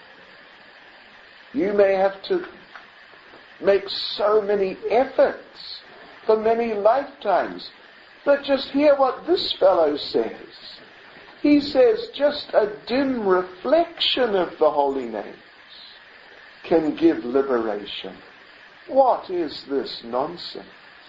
You may have to make so many efforts for many lifetimes. But just hear what this fellow says. He says just a dim reflection of the holy names can give liberation. What is this nonsense?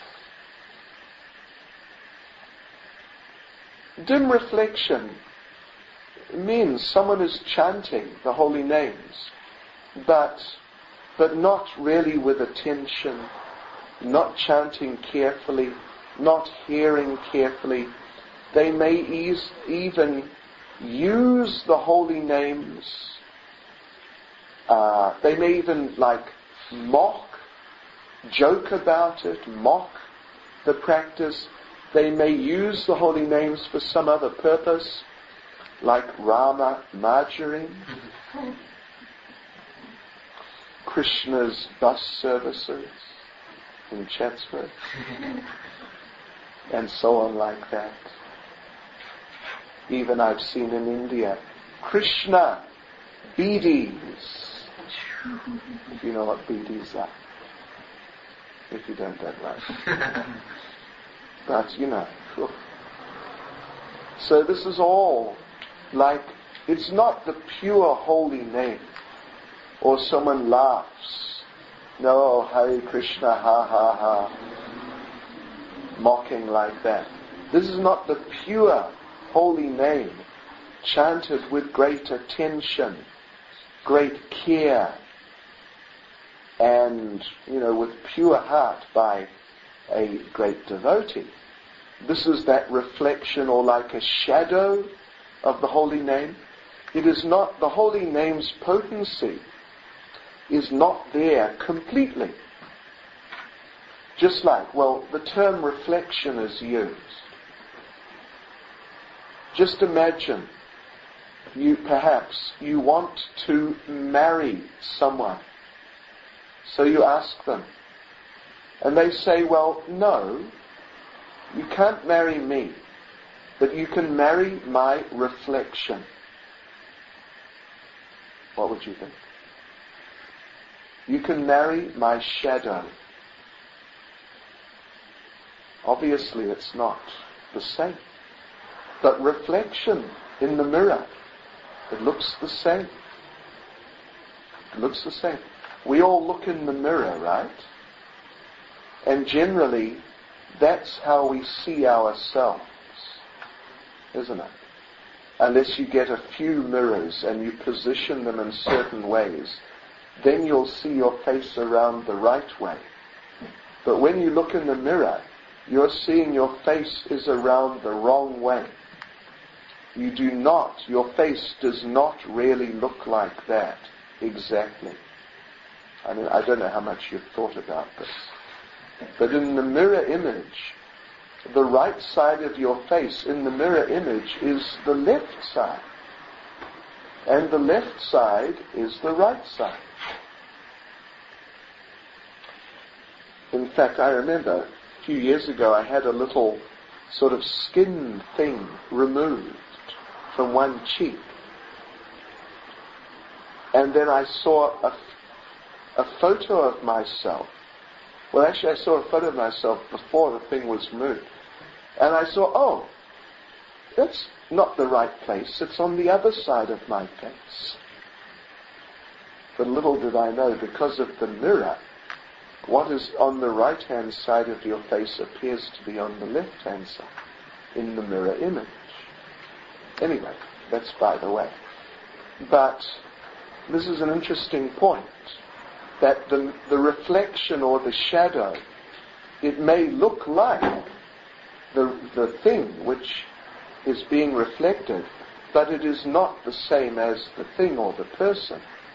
Dim reflection means someone is chanting the holy names, but but not really with attention, not chanting carefully, not hearing carefully. They may even use the holy names Uh, they may even like mock, joke about it, mock the practice. They may use the holy names for some other purpose, like Rama Margarine, Krishna's bus services in Chatsworth, and so on like that. Even I've seen in India, Krishna B Ds. If you know what B Ds are. If you don't, don't worry. But, you know. So this is all like, it's not the pure holy name. Or someone laughs. No, Hare Krishna, ha ha ha. Mocking like that. This is not the pure holy name, chanted with great attention, great care, and, you know, with pure heart by a great devotee. This is that reflection or like a shadow of the holy name. It is not, the holy name's potency is not there completely. Just like, well, the term reflection is used. Just imagine, you perhaps, you want to marry someone. So you ask them. And they say, well, no, you can't marry me, but you can marry my reflection. What would you think? You can marry my shadow. Obviously it's not the same. But reflection in the mirror, it looks the same. It looks the same. We all look in the mirror, right? And generally, that's how we see ourselves, isn't it? Unless you get a few mirrors and you position them in certain ways, then you'll see your face around the right way. But when you look in the mirror, you're seeing your face is around the wrong way. You do not, your face does not really look like that exactly. I mean, I don't know how much you've thought about this. But in the mirror image, the right side of your face in the mirror image is the left side. And the left side is the right side. In fact, I remember a few years ago I had a little sort of skin thing removed from one cheek. And then I saw a, a photo of myself. Well, actually I saw a photo of myself before the thing was moved. And I saw, oh, that's not the right place. It's on the other side of my face. But little did I know, because of the mirror, what is on the right-hand side of your face appears to be on the left-hand side in the mirror image. Anyway, that's by the way. But this is an interesting point, that the, the reflection or the shadow, it may look like the, the thing which is being reflected, but it is not the same as the thing or the person.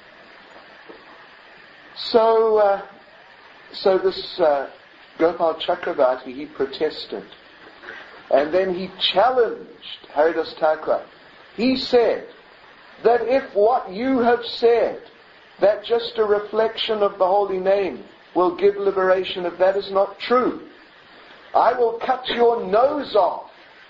So, uh, so this uh, Gopal Chakravarti, he protested. And then he challenged Haridas Thakur. He said that if what you have said, that just a reflection of the holy name will give liberation, if that is not true, I will cut your nose off.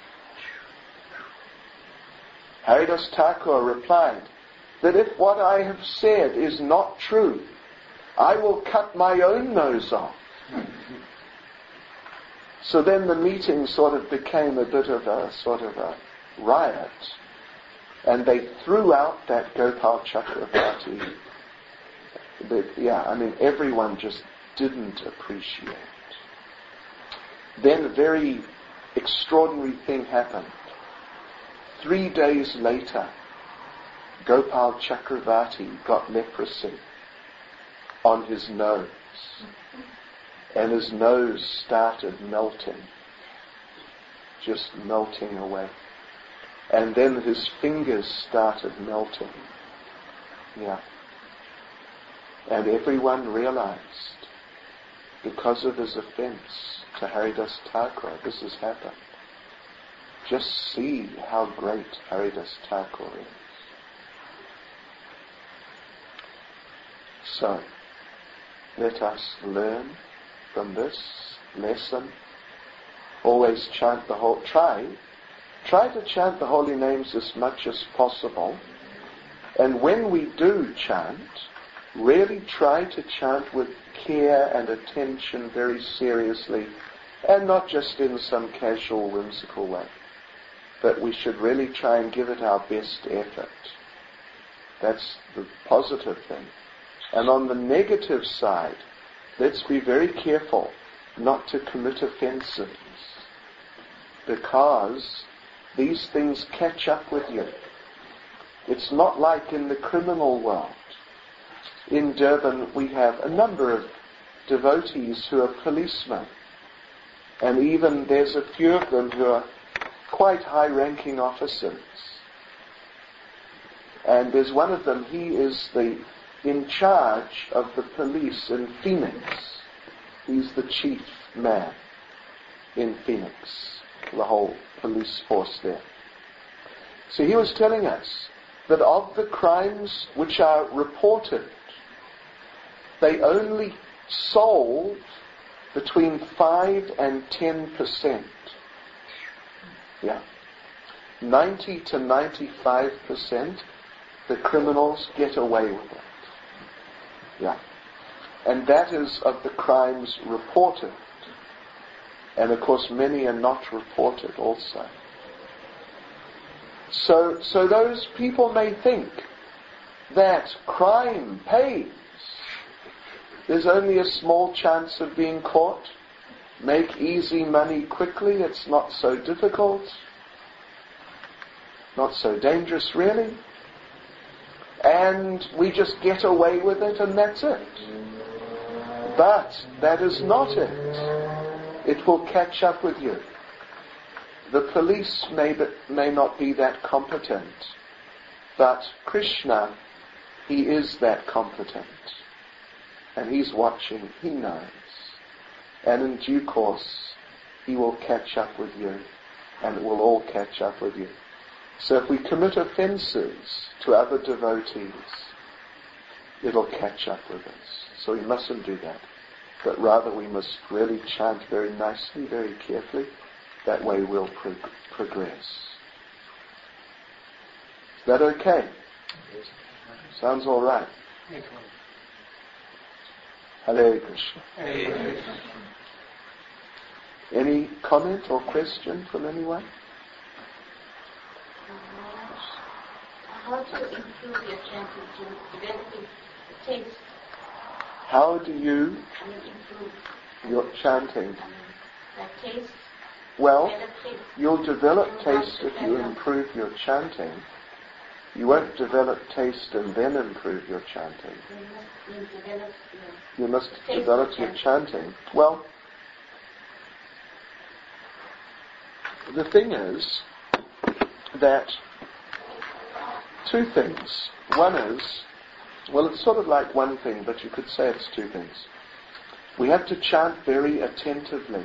Haridas Thakur replied that if what I have said is not true, I will cut my own nose off. So then the meeting sort of became a bit of a sort of a riot. And they threw out that Gopal Chakravarti. But, yeah, I mean, everyone just didn't appreciate. Then a very extraordinary thing happened. Three days later, Gopal Chakravarti got leprosy on his nose. And his nose started melting. Just melting away. And then his fingers started melting. Yeah. And everyone realized, because of his offense to Haridas Thakur, this has happened. Just see how great Haridas Thakur is. So, let us learn from this lesson. Always chant the whole, try, try to chant the holy names as much as possible. And when we do chant, really try to chant with care and attention very seriously, and not just in some casual, whimsical way. But we should really try and give it our best effort. That's the positive thing. And on the negative side, let's be very careful not to commit offenses, because these things catch up with you. It's not like in the criminal world. In Durban, we have a number of devotees who are policemen, and even there's a few of them who are quite high-ranking officers. And there's one of them, he is the in charge of the police in Phoenix. He's the chief man in Phoenix, the whole police force there. So he was telling us that of the crimes which are reported, they only solve between five and ten percent. Yeah. Ninety to ninety-five percent, the criminals get away with it. Yeah. And that is of the crimes reported. And of course many are not reported also. So, so those people may think that crime pays. There's only a small chance of being caught. Make easy money quickly. It's not so difficult. Not so dangerous, really. And we just get away with it, and that's it. But that is not it. It will catch up with you. The police may, be, may not be that competent, but Krishna, he is that competent. And he's watching, he knows. And in due course, he will catch up with you, and it will all catch up with you. So if we commit offenses to other devotees, it'll catch up with us. So we mustn't do that. But rather we must really chant very nicely, very carefully. That way we'll pro- progress. Is that okay? Sounds all right. Hare Krishna. Hare Krishna. Any comment or question from anyone? How to improve your chanting to develop the taste? How do you, I mean, improve your chanting? I mean, the taste. Well, Develop taste. you'll develop And taste how to if you develop- improve your chanting. You won't develop taste and then improve your chanting. You must you develop your You must Taste develop of your chanting. chanting. Well, the thing is that two things. One is, well, it's sort of like one thing, but you could say it's two things. We have to chant very attentively.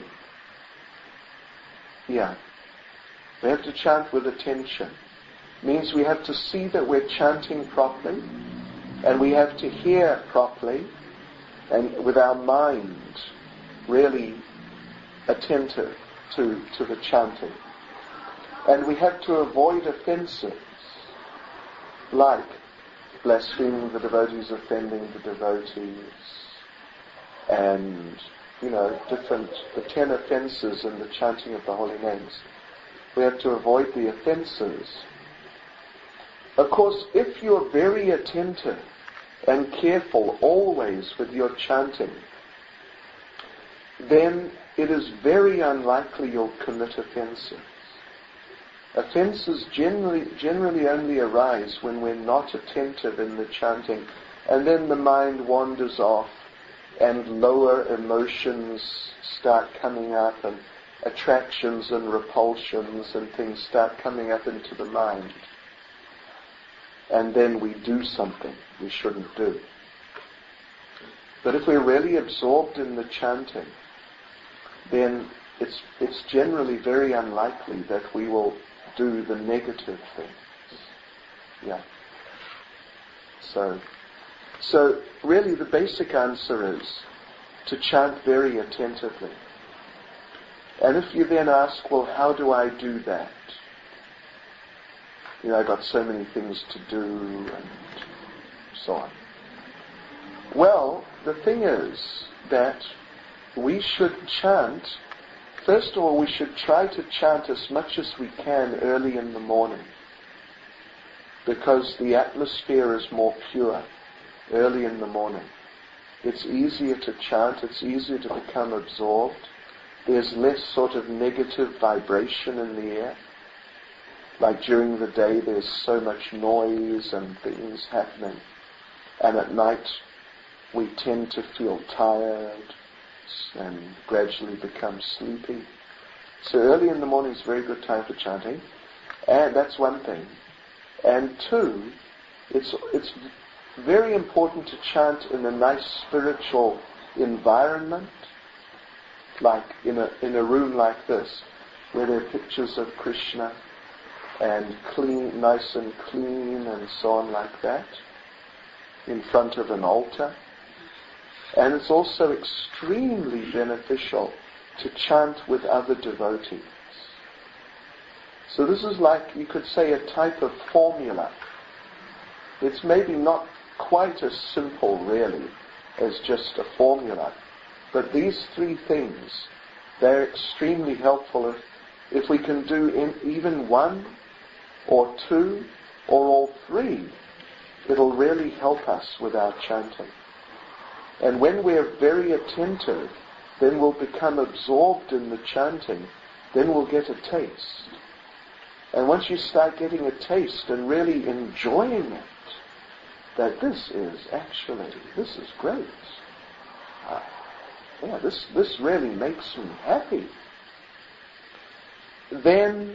Yeah. We have to chant with attention. Means we have to see that we're chanting properly, and we have to hear properly, and with our mind really attentive to, to the chanting. And we have to avoid offenses, like blaspheming the devotees, offending the devotees, and, you know, different, the ten offenses in the chanting of the holy names. We have to avoid the offenses. Of course, if you're very attentive and careful always with your chanting, then it is very unlikely you'll commit offenses. Offenses generally, generally only arise when we're not attentive in the chanting, and then the mind wanders off and lower emotions start coming up, and attractions and repulsions and things start coming up into the mind. And then we do something we shouldn't do. But if we're really absorbed in the chanting, then it's it's generally very unlikely that we will do the negative things. Yeah. So, so really the basic answer is to chant very attentively. And if you then ask, well, how do I do that? You know, I've got so many things to do and so on. Well, the thing is that we should chant, first of all, we should try to chant as much as we can early in the morning, because the atmosphere is more pure early in the morning. It's easier to chant, it's easier to become absorbed. There's less sort of negative vibration in the air. Like during the day there's so much noise and things happening. And at night we tend to feel tired and gradually become sleepy. So early in the morning is a very good time for chanting. And that's one thing. And two, it's it's very important to chant in a nice spiritual environment, like in a in a room like this, where there are pictures of Krishna and clean, nice and clean and so on like that, in front of an altar. And it's also extremely beneficial to chant with other devotees. So this is like, you could say, a type of formula. It's maybe not quite as simple, really, as just a formula. But these three things, they're extremely helpful. If, if we can do in even one or two or all three, it'll really help us with our chanting. And when we're very attentive, then we'll become absorbed in the chanting, then we'll get a taste. And once you start getting a taste and really enjoying it, that this is actually, this is great. Uh, yeah, this, this really makes me happy. Then,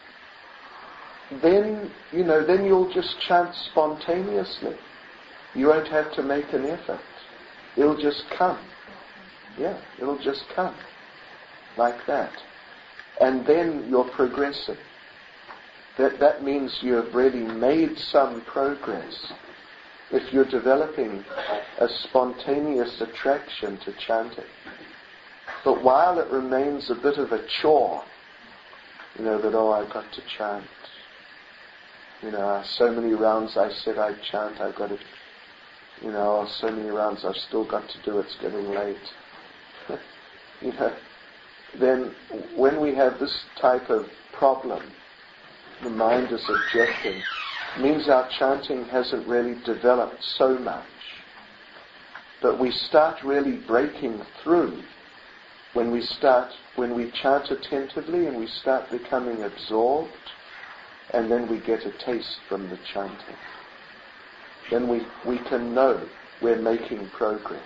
then, you know, then you'll just chant spontaneously. You won't have to make an effort. It'll just come. Yeah, it'll just come. Like that. And then you're progressing. That, that means you have really made some progress if you're developing a spontaneous attraction to chanting. But while it remains a bit of a chore, you know, that, oh, I've got to chant. You know, so many rounds I said I'd chant, I've got to, you know, so many rounds I've still got to do, it's getting late. You know, then when we have this type of problem, the mind is objecting, it means our chanting hasn't really developed so much. But we start really breaking through when we start, when we chant attentively and we start becoming absorbed, and then we get a taste from the chanting. Then we, we can know we're making progress.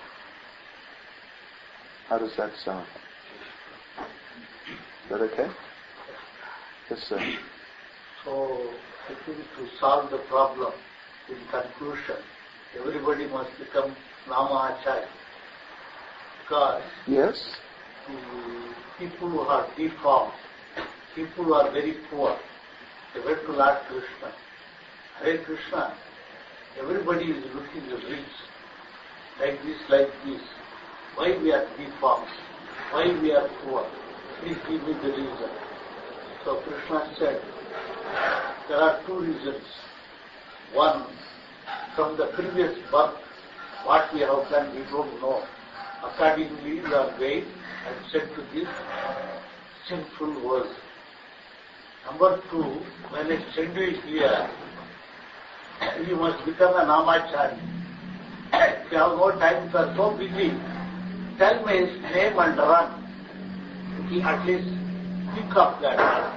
How does that sound? Is that okay? Yes, sir. So, I think to solve the problem, in conclusion, everybody must become Nama Acharya. Because yes, people who are deformed, people who are very poor, they went to Lord Krishna. Hare Krishna, everybody is looking rich, like this, like this. Why we are deformed? Why we are poor? Please give me the reason. So Krishna said, there are two reasons. One, from the previous birth, what we have done, we don't know. Accordingly, we are made and sent to this sinful world. Number two, when I send you here, you must become a Namacharya. If you have no time, you are so busy. Tell me his name and run. He at least think of that.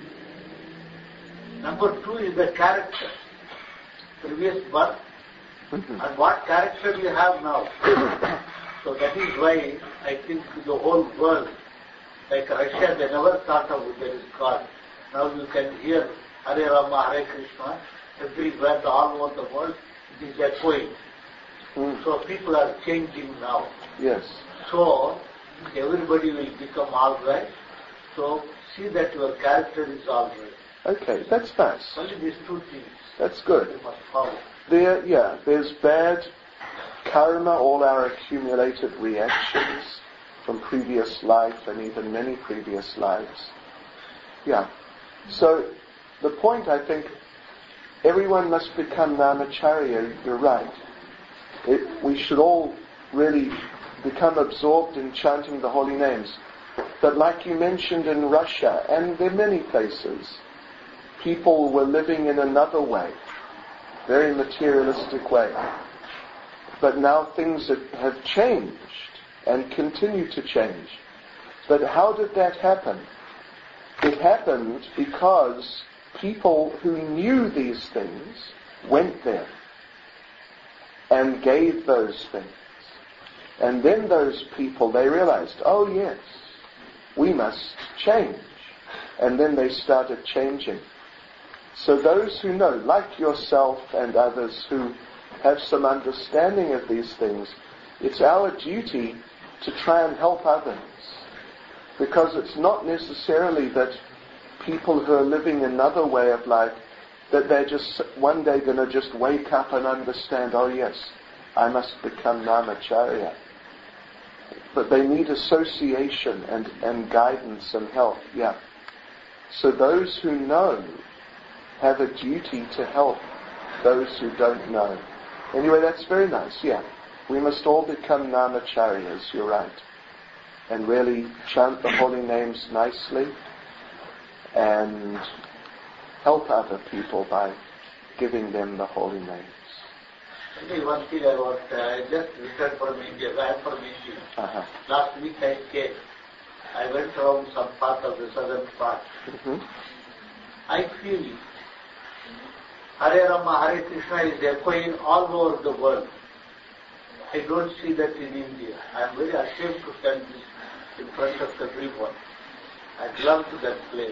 Number two is the character. Previous birth and what character you have now. So that is why I think the whole world, like Russia, they never thought of there is God. Now you can hear Hare Rama, Hare Krishna, everywhere, all over the world, it is echoing. Mm. So people are changing now. Yes. So everybody will become all right. So see that your character is all right. Okay, that's nice. Only these two things. That's good. You must follow. There, yeah, there's bad karma, all our accumulated reactions from previous life and even many previous lives. Yeah. So the point, I think, everyone must become Namacharya. You're right. It, we should all really become absorbed in chanting the holy names. But like you mentioned in Russia, and there are many places, people were living in another way, very materialistic way. But now things have changed and continue to change. But how did that happen? It happened because people who knew these things went there and gave those things. And then those people, they realized, oh yes, we must change. And then they started changing. So those who know, like yourself and others who have some understanding of these things, it's our duty to try and help others. Because it's not necessarily that people who are living another way of life, that they're just one day going to just wake up and understand, oh yes, I must become Namacharya. But they need association and, and guidance and help, yeah. So those who know have a duty to help those who don't know. Anyway, that's very nice, yeah. We must all become Namacharyas, you're right. And really chant the holy names nicely and help other people by giving them the holy names. Only one thing I want, uh, I just returned from India, I am from India. Uh-huh. Last week I came. I went around some part of the southern part. Mm-hmm. I feel Hare Rama, Hare Krishna is echoing all over the world. I don't see that in India. I am very ashamed to tell this in front of everyone. I belong to that place.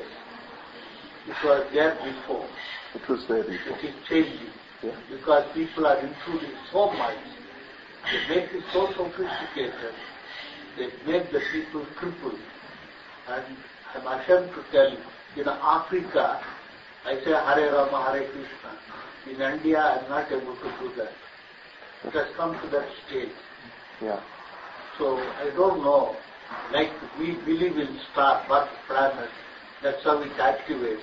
It was there before. It was there before. It is changing. Yeah. Because people are intruding so much. They make it so sophisticated. They make the people crippled. And I'm ashamed to tell you, in Africa, I say Hare Rama, Hare Krishna. In India, I'm not able to do that. It has come to that stage. Yeah. So I don't know. Like we believe in star, but planet. That's how it activates.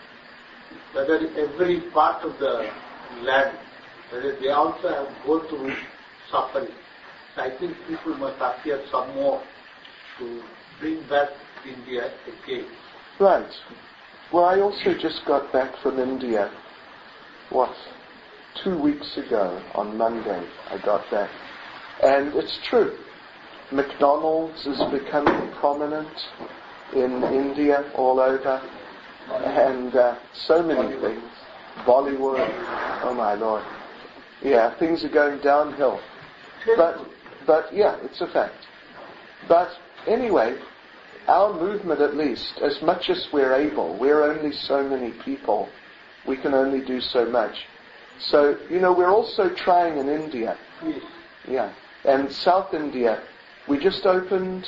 Whether every part of the land, whether they also have go through suffering. So I think people must appear some more to bring back India again. Right. Well, I also just got back from India, what, two weeks ago on Monday I got back. And it's true. McDonald's is becoming prominent in India all over. And uh, so many things. Bollywood, oh my Lord. Yeah, things are going downhill. But, but yeah, it's a fact. But anyway, our movement at least, as much as we're able, we're only so many people, we can only do so much. So, you know, we're also trying in India. Yeah. And South India, we just opened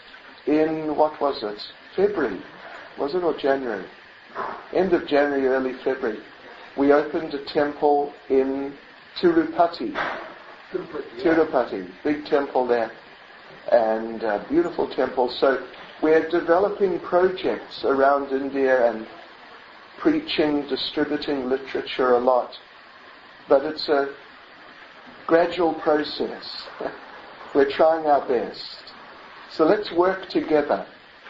in, what was it? February. Was it or January? End of January, early February. We opened a temple in Tirupati. Tirupati, Tirupati, big temple there. And a beautiful temple. So we're developing projects around India and preaching, distributing literature a lot. But it's a gradual process. We're trying our best. So let's work together.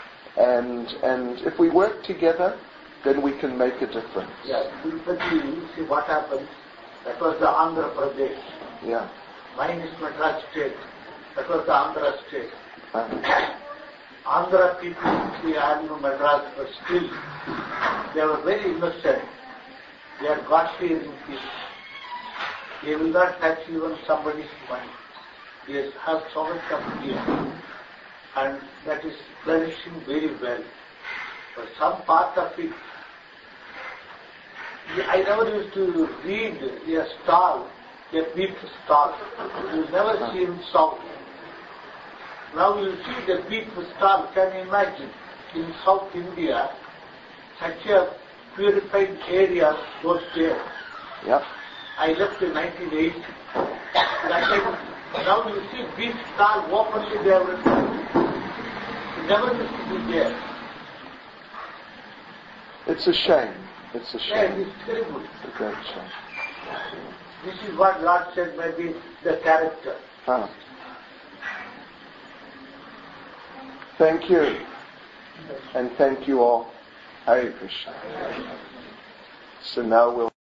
And and if we work together, then we can make a difference. Yeah, Tirupati, see what happens. That was the Andhra Pradesh. Yeah. Mine is Madras state. That was the Andhra state. Uh-huh. Andhra people, we are in Madras, but still, they were very innocent. They are God-fearing people. They will not touch even somebody's money. They have so much of fear. And that is flourishing very well. But some part of it, I never used to read a stall a beef stall. You've never seen South. Now you see the beef stall. Can you imagine? In South India, such a purified area was there. Yep. I left in nineteen eighty. That time, now you see beef stall openly there. It never used to be there. It's a shame. It's a Yeah, shame. it is terrible. It's a great shame. This is what Lord said may be the character. Ah. Thank you. And thank you all. Hare Krishna. So now we'll